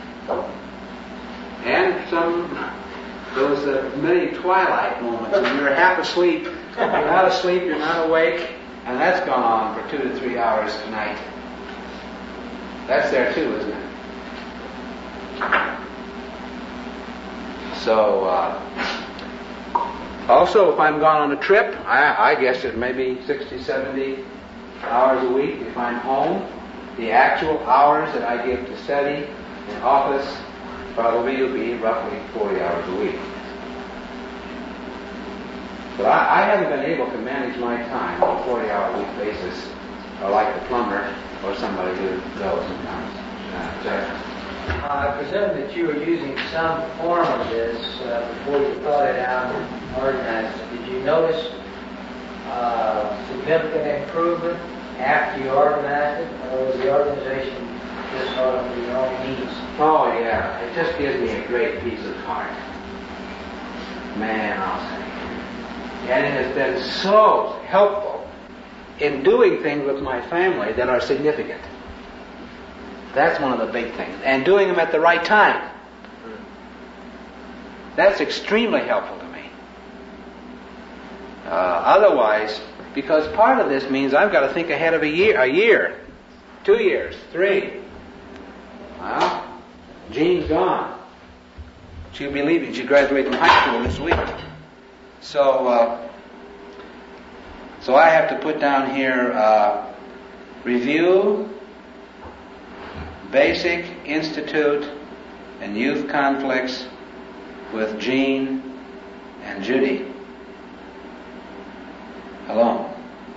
Speaker 1: And those many twilight moments when you're half asleep, you're not asleep, you're not awake, and that's gone on for 2 to 3 hours tonight. That's there too, isn't it? So, also if I'm gone on a trip, I guess it may be 60, 70 hours a week. If I'm home, the actual hours that I give to study in office probably will be roughly 40 hours a week. But I haven't been able to manage my time on a 40-hour-a-week basis, or like the plumber or somebody who knows sometimes.
Speaker 3: I presume that you were using some form of this before you thought it out and organized it. Did you notice significant improvement after you organized it, or was the organization just sort of for your own needs?
Speaker 1: Oh yeah, it just gives me a great peace of heart. Man, I'll say. And it has been so helpful in doing things with my family that are significant. That's one of the big things. And doing them at the right time. That's extremely helpful to me. Otherwise, because part of this means I've got to think ahead of a year, 2 years, 3. Well, Jean's gone. She'll be leaving. She graduated from high school this week. So I have to put down here review, basic, institute, and youth conflicts with Jean and Judy alone.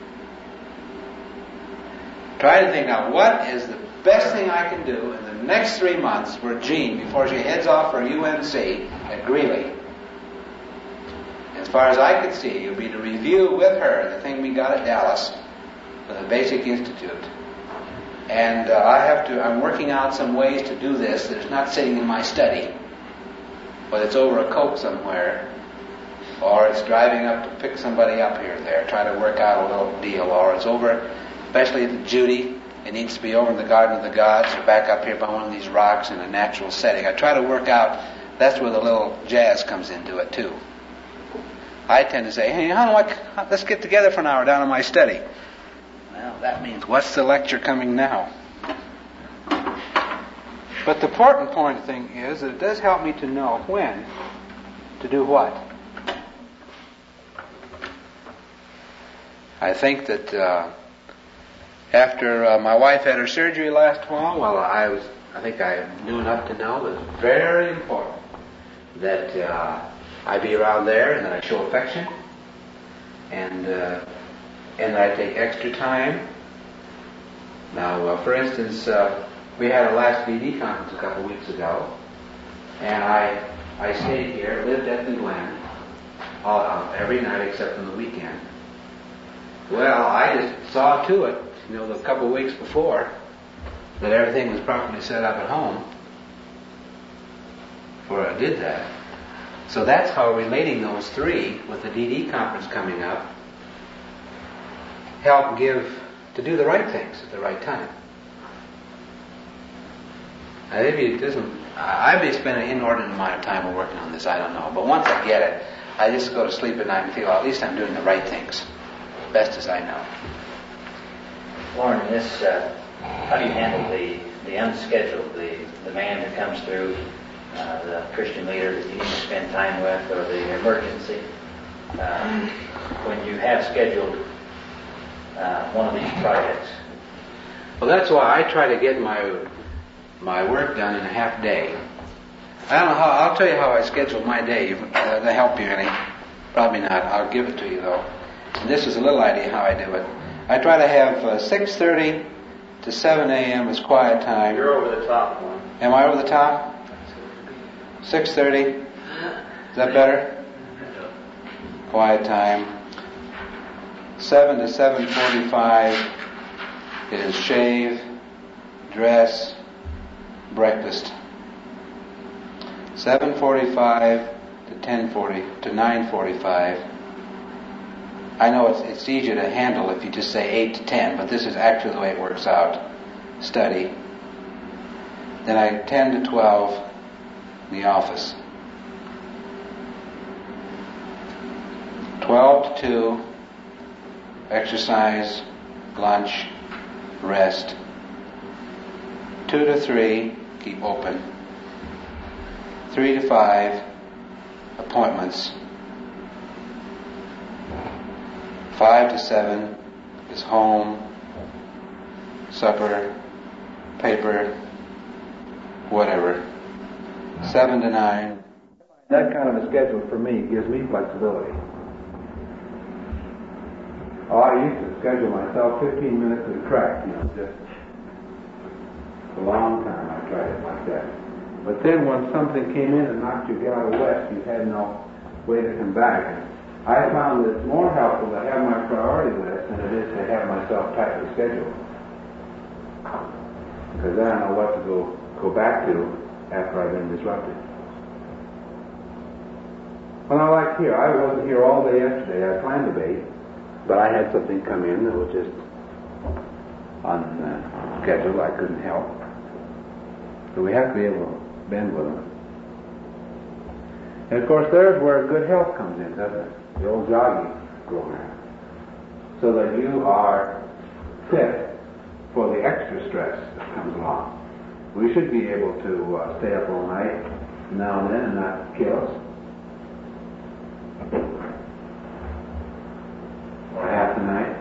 Speaker 1: Try to think now, what is the best thing I can do in the next 3 months for Jean before she heads off for UNC at Greeley? As far as I could see, it would be to review with her the thing we got at Dallas for the Basic Institute. And I'm working out some ways to do this that it's not sitting in my study, but it's over a Coke somewhere, or it's driving up to pick somebody up here or there, try to work out a little deal, or it's over, especially at Judy, it needs to be over in the Garden of the Gods, or back up here by one of these rocks in a natural setting. I try to work out, that's where the little jazz comes into it too. I tend to say, hey, let's get together for an hour down in my study. Well, that means, what's the lecture coming now? But the important point thing is that it does help me to know when to do what. I think that After my wife had her surgery last fall, well, I think I knew enough to know that it's very important that I be around there and that I show affection and that I take extra time. Now, for instance, we had our last VD conference a couple weeks ago, and I stayed here, lived at the Glen, every night except on the weekend. Well, I just saw to it, the couple of weeks before, that everything was properly set up at home before I did that. So that's how relating those three with the DD conference coming up help to do the right things at the right time. I may spend an inordinate amount of time working on this, I don't know. But once I get it, I just go to sleep at night and feel, at least I'm doing the right things, best as I know.
Speaker 2: Lauren, how do you handle the unscheduled, the man who comes through, the Christian leader that you need to spend time with, or the emergency? When you have scheduled one of these projects?
Speaker 1: Well, that's why I try to get my work done in a half day. I don't know how. I'll tell you how I schedule my day to help you any. Probably not. I'll give it to you though. And this is a little idea how I do it. I try to have 6:30 to 7 a.m. as quiet time.
Speaker 6: You're over the top one.
Speaker 1: Am I over the top? 6:30. Is that better? Quiet time. 7 to 7:45 is shave, dress, breakfast. 7:45 to 10:40 to 9:45. I know it's easier to handle if you just say 8 to 10, but this is actually the way it works out. Study. Then 10 to 12 in the office. 12 to 2, exercise, lunch, rest. 2 to 3, keep open. 3 to 5, appointments. 5 to 7 is home, supper, paper, whatever. 7 to 9. That kind of a schedule for me gives me flexibility. I used to schedule myself 15 minutes at a crack, just a long time I tried it like that. But then when something came in and knocked you out of the west, you had no way to come back. I found that it's more helpful to have my priority list than it is to have myself tightly scheduled. Because then I know what to go back to after I've been disrupted. Well, now like here, I wasn't here all day yesterday. I planned to be, but I had something come in that was just on schedule. I couldn't help. So we have to be able to bend with them. And of course, there's where good health comes in, doesn't it? The old jogging program. So that you are fit for the extra stress that comes along. We should be able to stay up all night now and then and not kill us. Or half the night.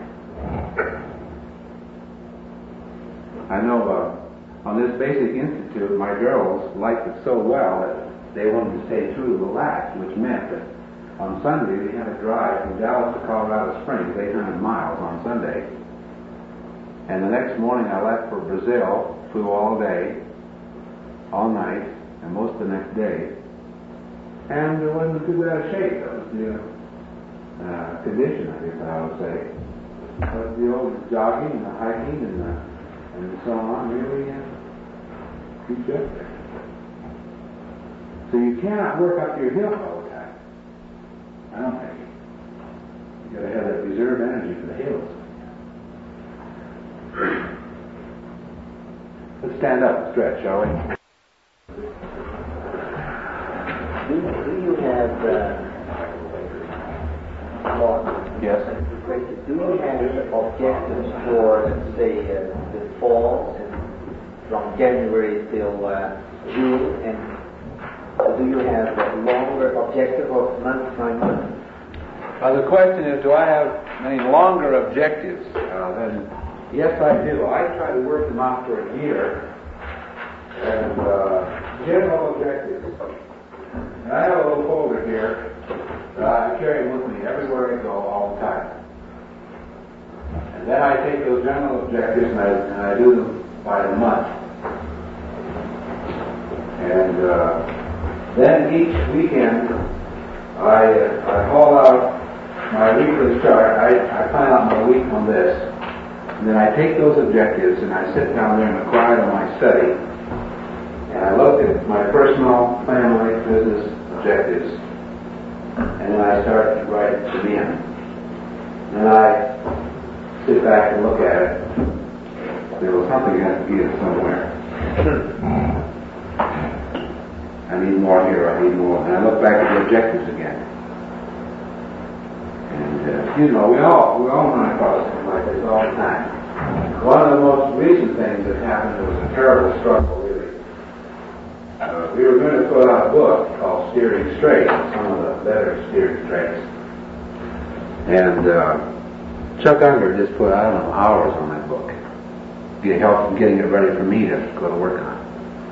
Speaker 1: I know on this basic institute, my girls liked it so well that they wanted to stay through to the last, which meant that on Sunday we had a drive from Dallas to Colorado Springs, 800 miles on Sunday. And the next morning I left for Brazil, flew all day, all night, and most of the next day. And it wasn't too bad a shape. That was the condition, I guess I would say. But the old jogging and the hiking and so on really keeps you up there. So you cannot work up your hill all the time. I don't think. You got to have that reserve energy for the hills. Let's stand up and stretch, shall we?
Speaker 7: Do you have
Speaker 1: Yes.
Speaker 7: Do you have objectives for, let's say, the fall, from January till June, and do you have a longer objective of month by month?
Speaker 1: The question is, do I have any longer objectives than
Speaker 8: Yes, I do. I try to work them out for a year. And general objectives. And I have a little folder here that I carry with me everywhere I go all the time. And then I take those general objectives and I do them by the month. And then each weekend I haul out my weekly chart. I plan out my week on this. And then I take those objectives and I sit down there in the quiet of my study and I look at my personal, family, business objectives and then I start to write them in. And I sit back and look at it. There was something has to be in somewhere. I need more here, I need more. And I look back at the objectives again. And, we all run across things like this all the time. One of the most recent things that happened was a terrible struggle, really. We were going to put out a book called Steering Straight, some of the better steering straights. And Chuck Unger just put, I don't know, hours on that book. Get help in getting it ready for me to go to work on.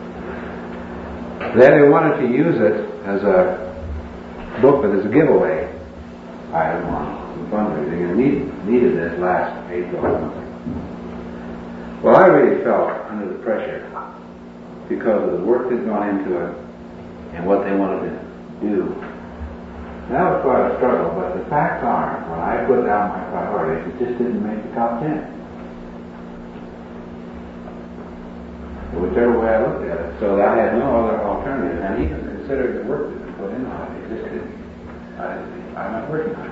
Speaker 8: Then they wanted to use it as a booklet, as a giveaway item on fundraising, and needed this last April or something. Well, I really felt under the pressure because of the work that's gone into it and what they wanted to do. That was quite a struggle, but the facts are, when I put down my priorities, it just didn't make the top 10. Whichever way I looked at it. So that I had no other alternative, and even considered the work that we put in on it, it just didn't. I'm not working on it.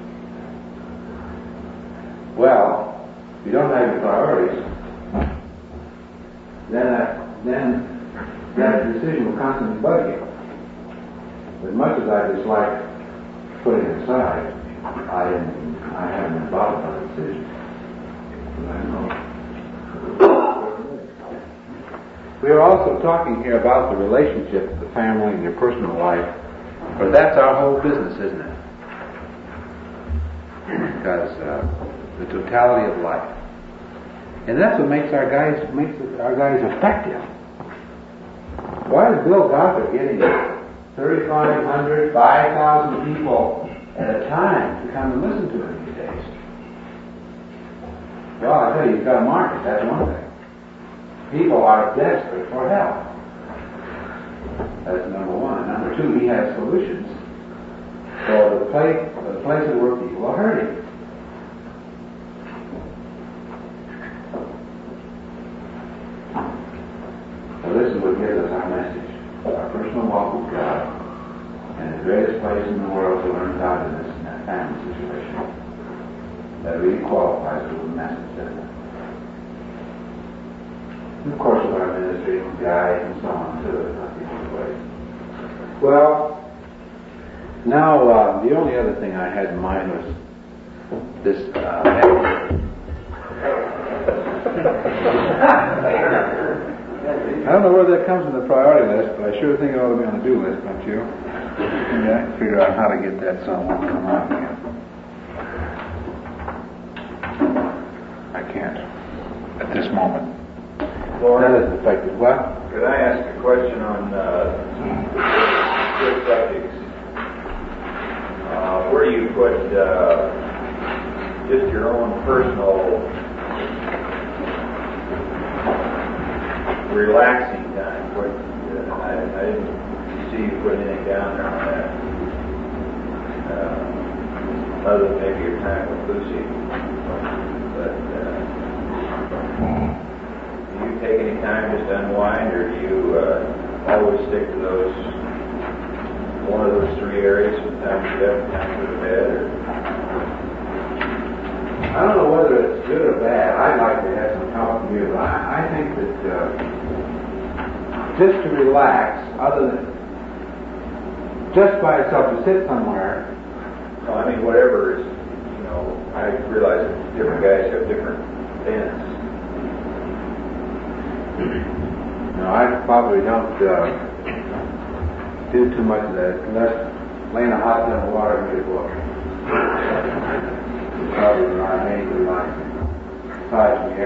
Speaker 8: Well, if you don't have your priorities, then that decision will constantly bug you. As much as I dislike putting it aside, I haven't been bothered by the decision. I know. We are also talking here about the relationship of the family and your personal life, but that's our whole business, isn't it? Because the totality of life, and that's what makes our guys effective. Why is Bill Gothard getting 3,500, 5,000 people at a time to come and listen to him these days? Well, I tell you, he's got a market. That's one thing. People are desperate for help. That's number one. And number two, he has solutions for the places where people are hurting. So this is what gives us our message. Our personal walk with God and the greatest place in the world to learn godliness in that family situation. That really qualifies for the message, doesn't it? And of course, with our ministry and guide and so on, too, it's not the only way. Well, now, the only other thing I had in mind was this. I don't know where that comes in the priority list, but I sure think it ought to be on the do list, don't you? Maybe I can figure out how to get that somewhere to come out again. I can't at this moment.
Speaker 6: Lord,
Speaker 8: that is effective. What?
Speaker 6: Could I ask a question on good subjects? Where do you put just your own personal relaxing time? I didn't see you put anything down there on that, other than maybe your time with Lucy. But do you take any time just to unwind, or do you always stick to one of those three areas from time to get up, time to go to bed? Or?
Speaker 8: I don't know whether it's good or bad. I'd like to have some talk with you, but I think that just to relax, other than just by itself to sit somewhere.
Speaker 6: Well, I mean, whatever is, I realize that different guys have different bents.
Speaker 8: No, I probably don't do too much of that unless laying a hot tub of water and read a book. Probably not anything like besides the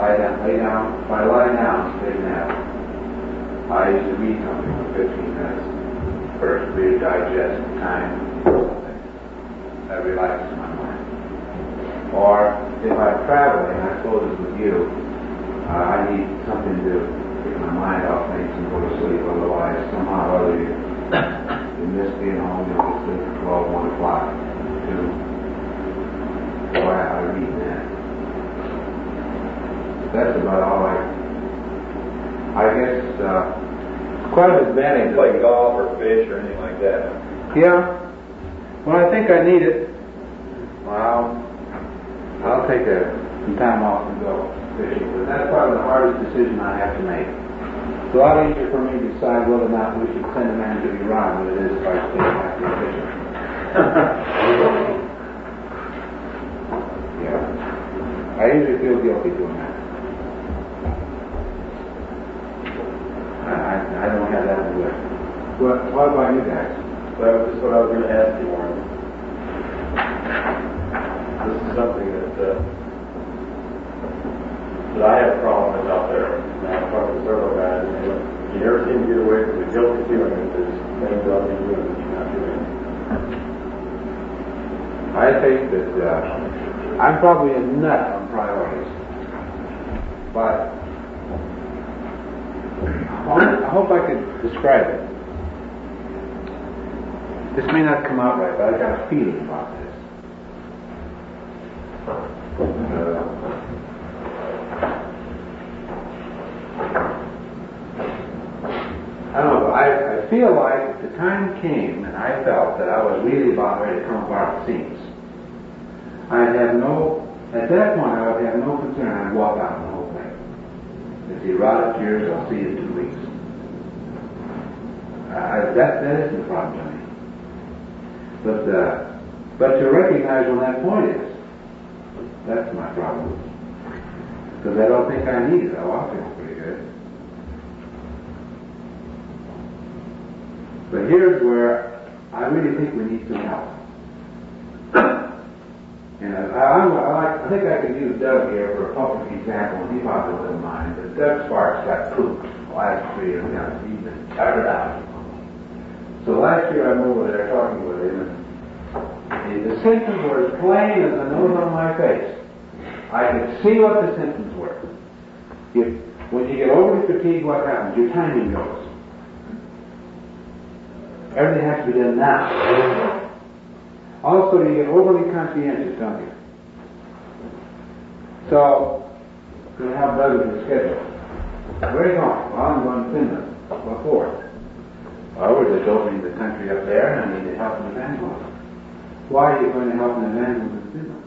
Speaker 8: lay down. If I lie down, take a nap. I usually read something for 15 minutes. First, read, digest, time, something. That relaxes my mind. Or if I'm traveling, I suppose it's with you, I need something to get my mind off things and go to sleep. Otherwise, somehow or other, you miss being home, you'll get sleep at 12, 1 o'clock, 2. So I read that. That's about all I guess, quite an advantage.
Speaker 6: Play golf or fish or anything like that.
Speaker 8: Yeah. When I think I need it, well, I'll take some time off and go fishing. But that's probably the hardest decision I have to make. It's a lot easier for me to decide whether or not we should send a man to Iran than it is if I stay back here fishing. Yeah. I usually feel guilty doing that. I don't have that in the list. What about you guys?
Speaker 6: Well, this is what I was going to ask you, Warren. This is something that I have a problem with out there. And I've talked to several guys, and you never seem to get away from the guilty feeling that there's things you ought to be doing that you're not doing.
Speaker 8: I think that I'm probably a nut on priorities, but I hope I could describe it. This may not come out right, but I've got a feeling about this. I don't know, I feel like the time came and I felt that I was really about ready to come apart the seams. At that point I would have no concern, I'd walk out on the whole thing. If you rot it yours, I'll see you in 2 weeks. That isn't a problem to me. But to recognize when that point is, that's my problem. Because I don't think I need it. I feel pretty good. But here's where I really think we need some help. And I think I could use Doug here for a public example, and he probably wouldn't mind. But Doug Sparks got pooped last 3 years ago. He's been tired out. So last year I'm over there talking with him, and the symptoms were as plain as the nose on my face. I could see what the symptoms were. When you get overly fatigued, what happens? Your timing goes. Everything has to be done now. Also, you get overly conscientious, don't you? So, you have Doug in the schedule. Where are you going? Well, I'm going to Finland. What for? Well, we're just opening the country up there, and I need to help in evangelism. Why are you going to help in evangelism in Finland?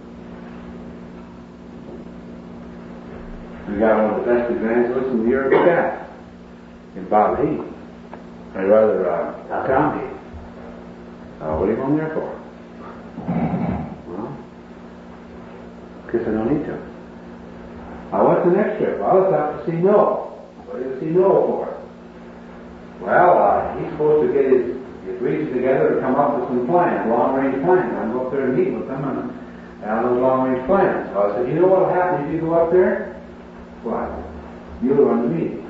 Speaker 8: We got one of the best evangelists in the Europe got in Bob Heath. Or rather, Tom Heath. What are you going there for? Well, guess I don't need to. What's the next trip? Well, it's out to see Noah. What does he see Noah for? Well, he's supposed to get his region together to come up with some plans, long-range plans. I'm going up there to meet with them and those long-range plans. So I said, you know what will happen if you go up there? What? You'll run the meeting.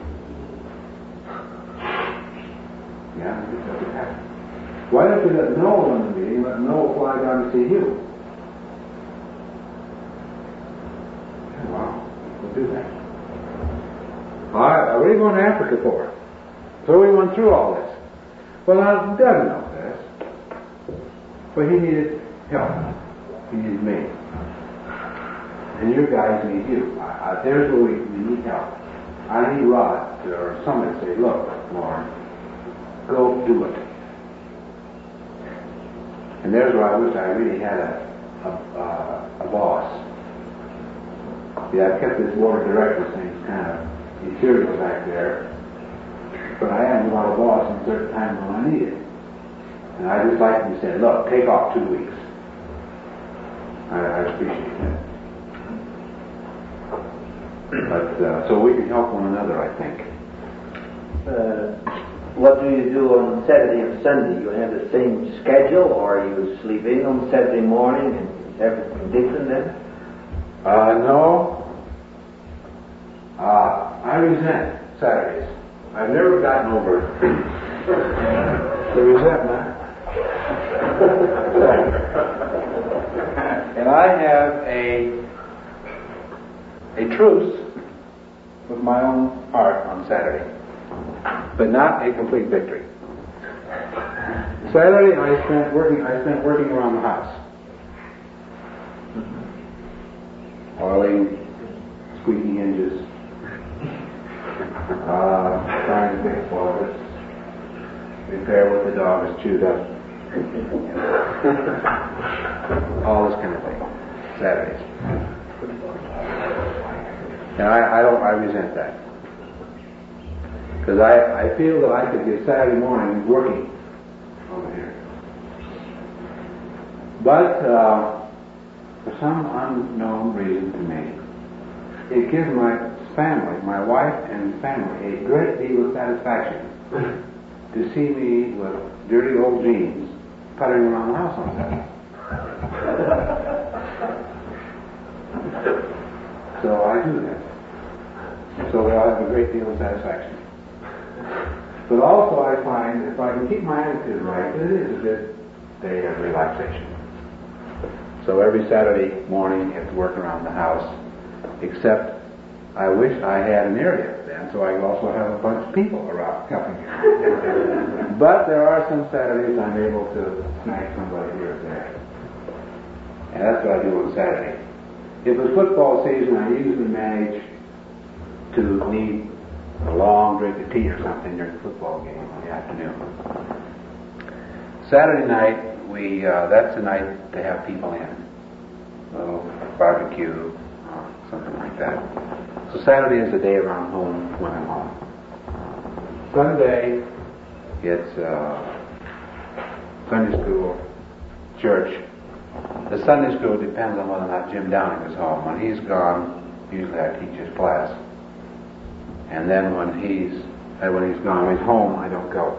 Speaker 8: Yeah, I think that would happen. Why don't you let Noah run the meeting, let Noah fly down to see you? Well, we'll do that. All right, what are you going to Africa for? So we went through all this. Well, now, Doug knows this. But he needed help. He needed me. And your guys need you. There's where we need help. I need Rod or someone to say, look, Lauren, go do it. And there's where I wish I really had a boss. Yeah, I've kept this board of directors things kind of ethereal back there. But I haven't got a boss in certain times when I need it. And I just like to say, look, take off 2 weeks. I appreciate that. But, so we can help one another, I think.
Speaker 7: What do you do on Saturday and Sunday? You have the same schedule, or you sleep in on Saturday morning and is everything different then?
Speaker 8: No. I resent Saturdays. I've never gotten over the resentment. And I have a truce with my own heart on Saturday, but not a complete victory. Saturday I spent working around the house. Oiling, squeaky hinges, trying to fix faucets, repair what the dog has chewed up, all this kind of thing. Saturdays. And I resent that. Because I feel that I could get Saturday morning working over here. But for some unknown reason to me, it gives my family, my wife and family, a great deal of satisfaction to see me with dirty old jeans puttering around the house on Saturday. So I do that. So I have a great deal of satisfaction. But also I find if I can keep my attitude right, it is a good day of relaxation. So every Saturday morning I have to work around the house, except I wish I had an area then, so I could also have a bunch of people around helping me. But there are some Saturdays I'm able to snag somebody here or there. And that's what I do on Saturday. If it's football season, I usually manage to need a long drink of tea or something during the football game in the afternoon. Saturday night, that's the night to have people in. A little barbecue, something like that. So Saturday is the day around home when I'm home. Sunday, it's Sunday school, church. The Sunday school depends on whether or not Jim Downing is home. When he's gone, usually I teach his class. And then when he's gone, when he's home, I don't go.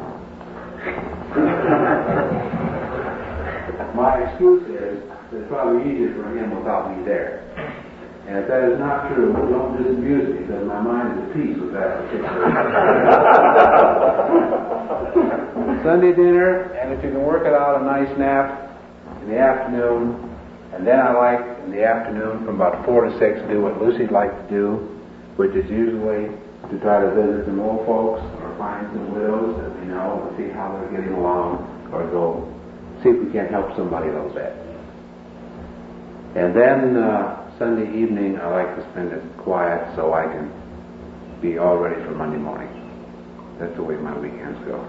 Speaker 8: My excuse is that it's probably easier for him without me there. And if that is not true, don't disabuse me, because my mind is at peace with that particular Sunday dinner, and if you can work it out, a nice nap in the afternoon, and then I like, in the afternoon, from about 4 to 6, do what Lucy'd like to do, which is usually to try to visit some old folks, or find some widows that we know, and see how they're getting along, or go see if we can't help somebody a little bit. And then Sunday evening, I like to spend it quiet so I can be all ready for Monday morning. That's the way my weekends go.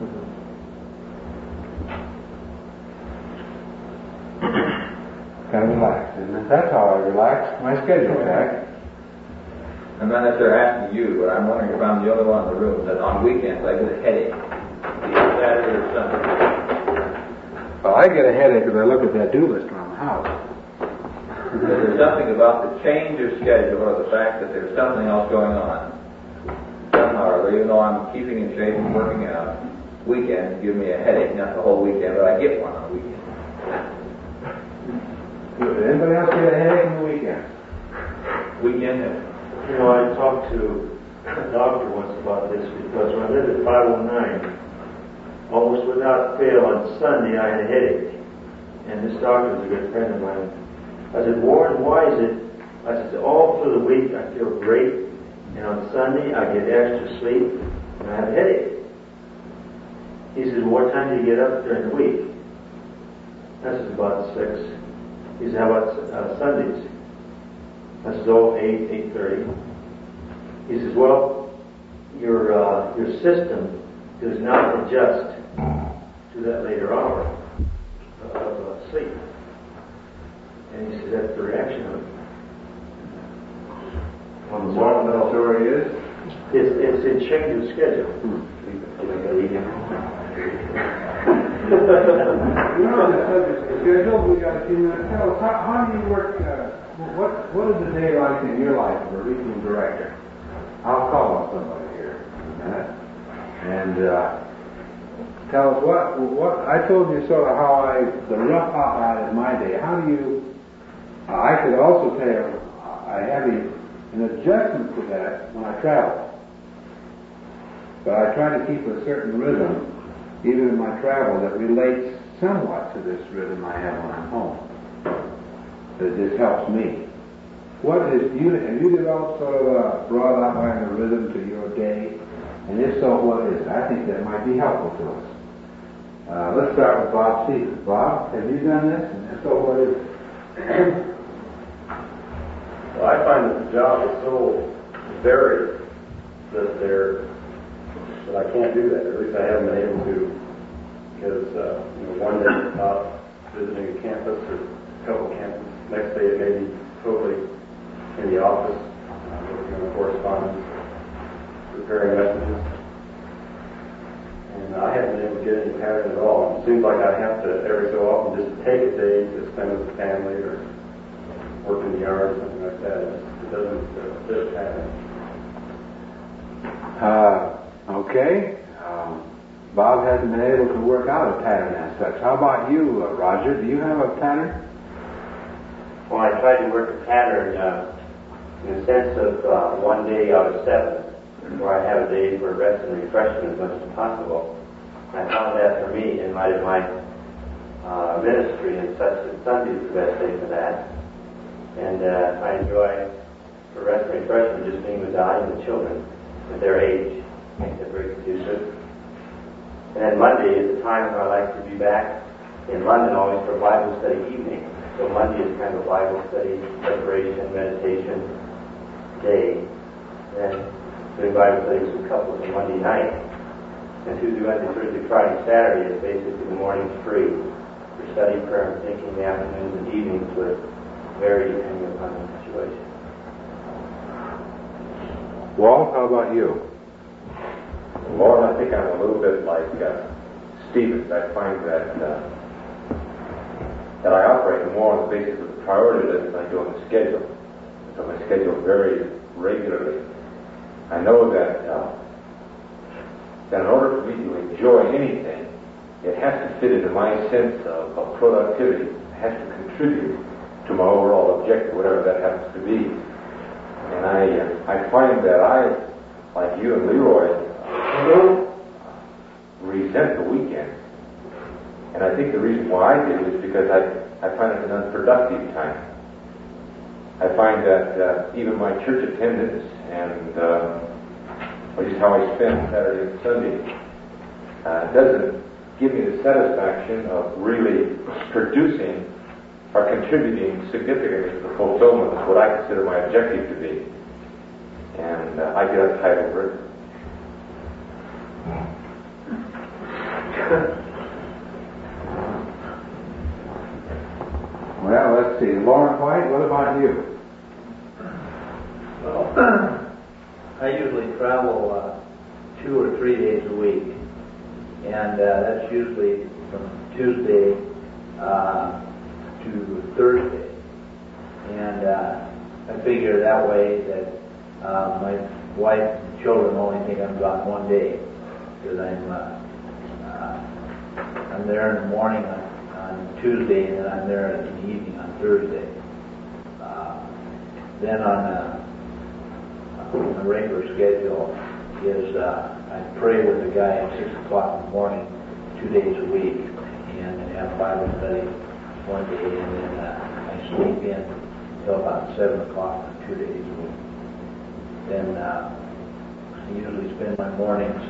Speaker 8: Kind of relaxed, isn't it? That's how I relax my schedule, Jack.
Speaker 5: I'm not necessarily asking you, but I'm wondering if I'm the only one in the room that on weekends I get a headache. Either Saturday or Sunday.
Speaker 8: Well, I get a headache because I look at that do list around the house.
Speaker 5: There's something about the change of schedule or the fact that there's something else going on. Somehow or other, even though I'm keeping in shape and working out, weekends give me a headache, not the whole weekend, but I get one on the weekend.
Speaker 8: Does anybody else get a headache on the weekend?
Speaker 5: Weekend headache.
Speaker 9: You know, I talked to a doctor once about this because when I lived at 509, almost without fail on Sunday I had a headache. And this doctor was a good friend of mine. I said, Warren, why is it? I said, all through the week I feel great, and on Sunday I get extra sleep, and I have a headache. He says, what time do you get up during the week? I said, about 6. He said, how about Sundays? I said, 8, 8:30. He says, well, your system does not adjust to that later hour of sleep. And he says, that's the reaction of it.
Speaker 8: On the bottom of the story is?
Speaker 9: It's in change of schedule.
Speaker 8: You know, on the subject of schedule, we got a few minutes. Tell us, how do you work, what is the day like in your life for a regional director? I'll call on somebody here in a minute. And tell us what I told you sort of how the rough outline of my day. How do you, I could also tell you a heavy an adjustment to that when I travel. But I try to keep a certain rhythm, even in my travel, that relates somewhat to this rhythm I have when I'm home. That this helps me. Have you developed sort of a broad outline of rhythm to your day? And if so, what is it? I think that might be helpful to us. Let's start with Bob Stevens. Bob, have you done this? And if so, what is it?
Speaker 10: Well, I find that the job is so varied that I can't do that, or at least I haven't been able to, because one day it's out visiting a campus or a couple campuses, next day it may be totally in the office, working on correspondence, preparing messages, and I haven't been able to get any pattern at all. It seems like I have to every so often just take a day to spend with the family or work in the yard or something like that. It doesn't fit a pattern.
Speaker 8: Okay. Bob hasn't been able to work out a pattern as such. How about you, Roger? Do you have a pattern?
Speaker 11: Well, I try to work a pattern in the sense of 1 day out of 7, where I have a day for rest and refreshment as much as possible. I found that for me in light of my ministry and such that Sunday is the best day for that. And I enjoy for rest and refreshment just being with Dottie and the children at their age. Makes it very conducive. And then Monday is the time when I like to be back in London always for Bible study evening. So Monday is kind of a Bible study, preparation, meditation day. Then doing Bible study with some couples on Monday night. And Tuesday, Wednesday, Thursday, Friday, Saturday is basically the mornings free for study, prayer, and thinking. The afternoons and evenings with vary depending upon the situation.
Speaker 8: Walt, how about you?
Speaker 6: Well, I think I'm a little bit like Stevens. I find that I operate more on the basis of the priority list than I do on the schedule. So my schedule varies regularly. I know that in order for me to enjoy anything, it has to fit into my sense of productivity. It has to contribute to my overall objective, whatever that happens to be. And I find that I, like you and Leroy, resent the weekend. And I think the reason why I do is because I find it an unproductive time. I find that even my church attendance and just how I spend Saturday and Sunday doesn't give me the satisfaction of really producing or contributing significantly to the fulfillment of what I consider my objective to be. And I get uptight over it.
Speaker 8: Well, let's see. Lauren White, what about you?
Speaker 7: Well, I usually travel 2 or 3 days a week, and that's usually from Tuesday to Thursday. And I figure that way that my wife and children only think I'm gone 1 day, because I'm there in the morning on Tuesday, and then I'm there in the evening on Thursday. Then on a regular schedule is I pray with the guy at 6 o'clock in the morning 2 days a week, and then have Bible study 1 day, and then I sleep in until about 7 o'clock on 2 days a week. Then I usually spend my mornings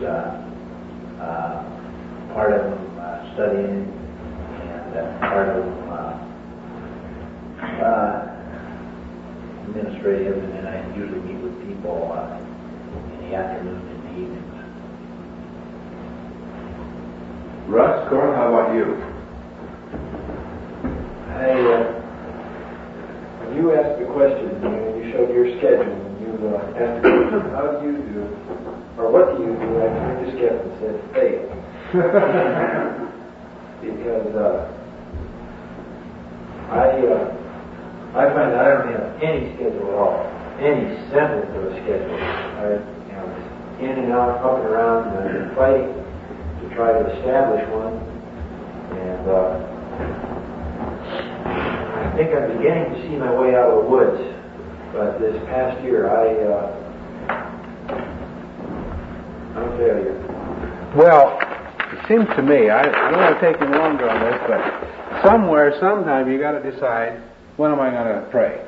Speaker 7: part of them studying, and part of them administrative, and then I usually meet with people in the afternoon and the evenings.
Speaker 8: Russ, Cora, how about you?
Speaker 12: When you asked the question, you showed your schedule, and you asked the question, how do you do, or what do you do, I just kept and said, fail. Because I find that I don't have any schedule at all, any semblance of a schedule. In and out, up and around, and I've been fighting to try to establish one, and I think I'm beginning to see my way out of the woods. But this past year, I'm a failure.
Speaker 8: Well, it seems to me, I don't want to take any longer on this, but sometime you got to decide, when am I going to pray?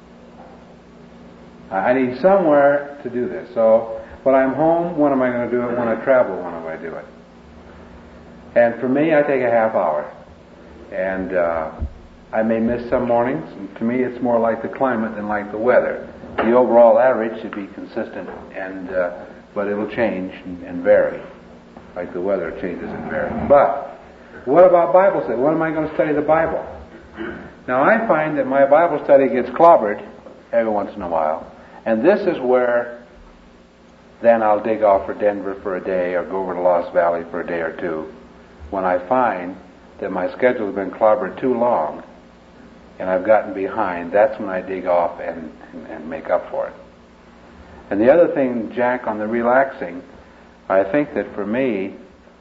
Speaker 8: I need somewhere to do this. So, when I'm home, when am I going to do it? When I travel, when am I do it? And for me, I take a half hour. And I may miss some mornings. And to me, it's more like the climate than like the weather. The overall average should be consistent, but it'll change and vary, like the weather changes and varies. But what about Bible study? When am I going to study the Bible? Now, I find that my Bible study gets clobbered every once in a while, and this is where then I'll dig off for Denver for a day or go over to Lost Valley for a day or two. When I find that my schedule has been clobbered too long and I've gotten behind, that's when I dig off and make up for it. And the other thing, Jack, on the relaxing, I think that for me,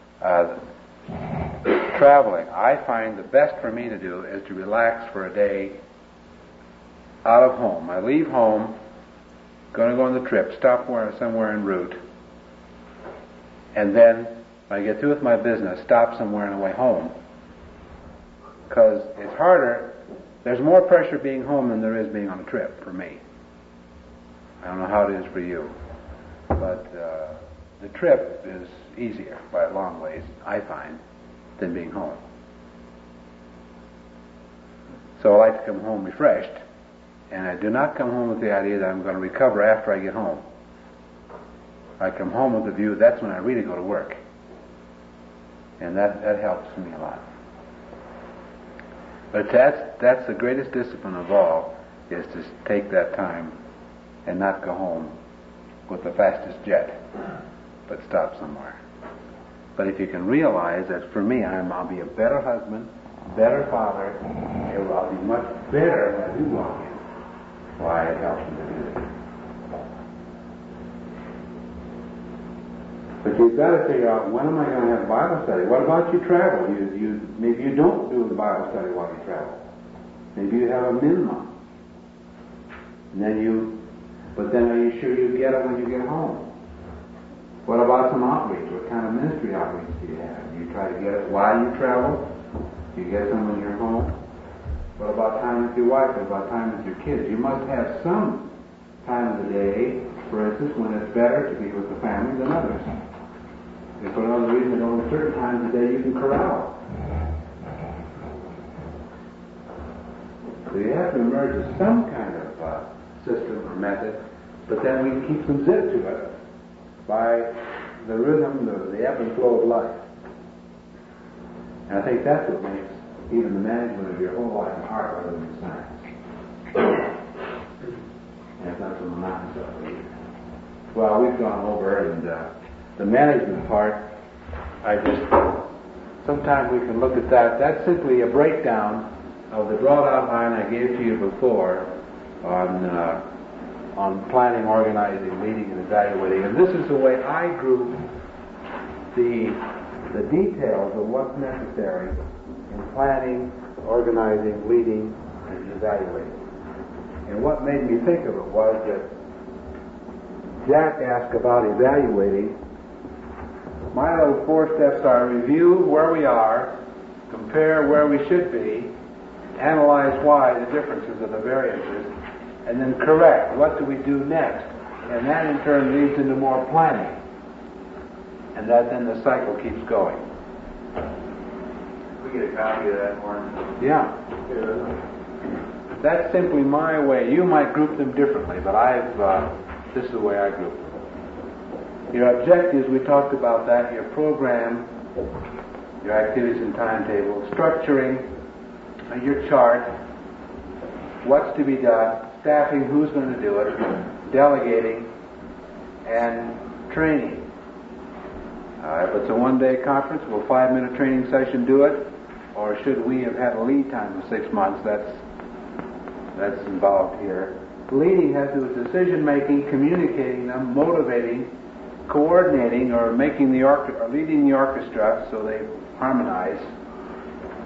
Speaker 8: traveling, I find the best for me to do is to relax for a day out of home. I leave home, going to go on the trip, stop somewhere en route, and then when I get through with my business, stop somewhere on the way home. Because it's harder, there's more pressure being home than there is being on a trip for me. I don't know how it is for you, but the trip is easier by a long ways, I find, than being home. So I like to come home refreshed, and I do not come home with the idea that I'm going to recover after I get home. I come home with the view that's when I really go to work. And that helps me a lot. But that's the greatest discipline of all, is to take that time and not go home with the fastest jet, but stop somewhere. But if you can realize that for me, I'll be a better husband, better father, and I'll be much better when I do walk in. Why, it helps me to do this. But you've got to figure out, when am I going to have Bible study? What about you travel? Maybe you don't do the Bible study while you travel. Maybe you have a minimum. But then are you sure you get it when you get home? What about some outreach? What kind of ministry outreach do you have? Do you try to get it while you travel? Do you get some when you're home? What about time with your wife? What about time with your kids? You must have some time of the day, for instance, when it's better to be with the family than others. If for another reason, only certain times of the day you can corral. So you have to emerge with some kind of system or method, but then we can keep some zip to it by the rhythm, the ebb and flow of life. And I think that's what makes even the management of your whole life and heart rather than science. And it's not so monotonous of it either. Well, we've gone over, and the management part, sometimes we can look at that. That's simply a breakdown of the broad outline I gave to you before on planning, organizing, leading, and evaluating. And this is the way I group the details of what's necessary in planning, organizing, leading, and evaluating. And what made me think of it was that Jack asked about evaluating. My little 4 steps are: review where we are, compare where we should be, analyze why, the differences of the variances, and then correct. What do we do next? And that in turn leads into more planning. And that then the cycle keeps going.
Speaker 5: We get a copy of that, Warren.
Speaker 8: Yeah. That's simply my way. You might group them differently, but this is the way I group them. Your objectives, we talked about that, your program, your activities and timetable, structuring, your chart, what's to be done, staffing, who's going to do it, delegating, and training. If it's a one-day conference, will a 5-minute training session do it? Or should we have had a lead time of 6 months? That's involved here. Leading has to do with decision-making, communicating them, motivating, coordinating, or leading the orchestra so they harmonize.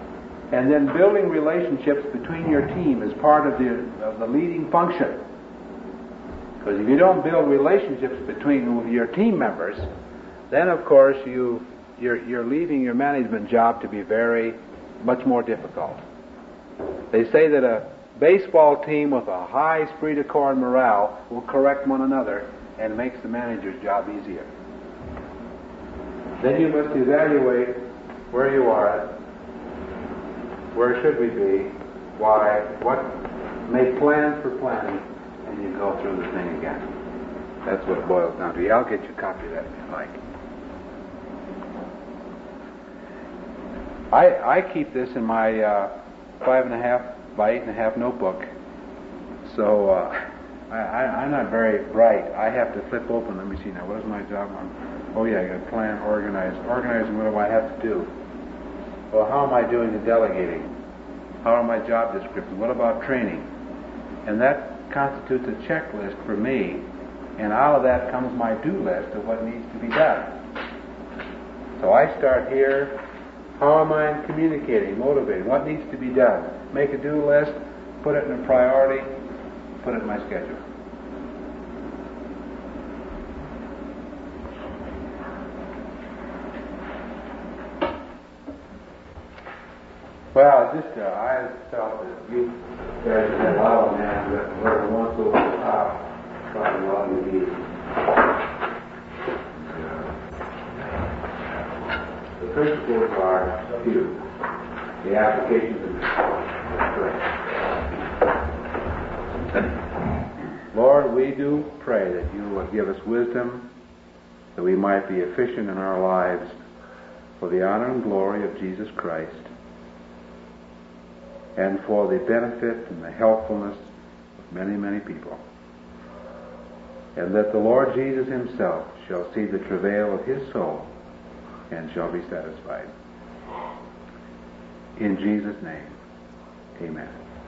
Speaker 8: And then building relationships between your team is part of the leading function. Because if you don't build relationships between your team members, then of course you're leaving your management job to be very much more difficult. They say that a baseball team with a high esprit de corps and morale will correct one another and makes the manager's job easier. Then you must evaluate where you are at, where should we be, why, what, make plans for planning, and you go through the thing again. That's what it boils down to. Yeah, I'll get you a copy of that if you like. I keep this in my 5.5 by 8.5 notebook. So I'm not very bright. I have to flip open. Let me see now. What is my job on? Oh yeah, I got to plan, organize. Organizing, what do I have to do? Well, how am I doing the delegating? How are my job descriptions? What about training? And that constitutes a checklist for me. And out of that comes my do list of what needs to be done. So I start here. How am I communicating, motivating? What needs to be done? Make a do list, put it in a priority, put it in my schedule. Well, I felt that you guys had a lot of hands that were once over the top. Probably all you need. The principles are few. The applications are Lord, we do pray that you will give us wisdom, that we might be efficient in our lives for the honor and glory of Jesus Christ, and for the benefit and the helpfulness of many, many people. And that the Lord Jesus himself shall see the travail of his soul and shall be satisfied. In Jesus' name, amen.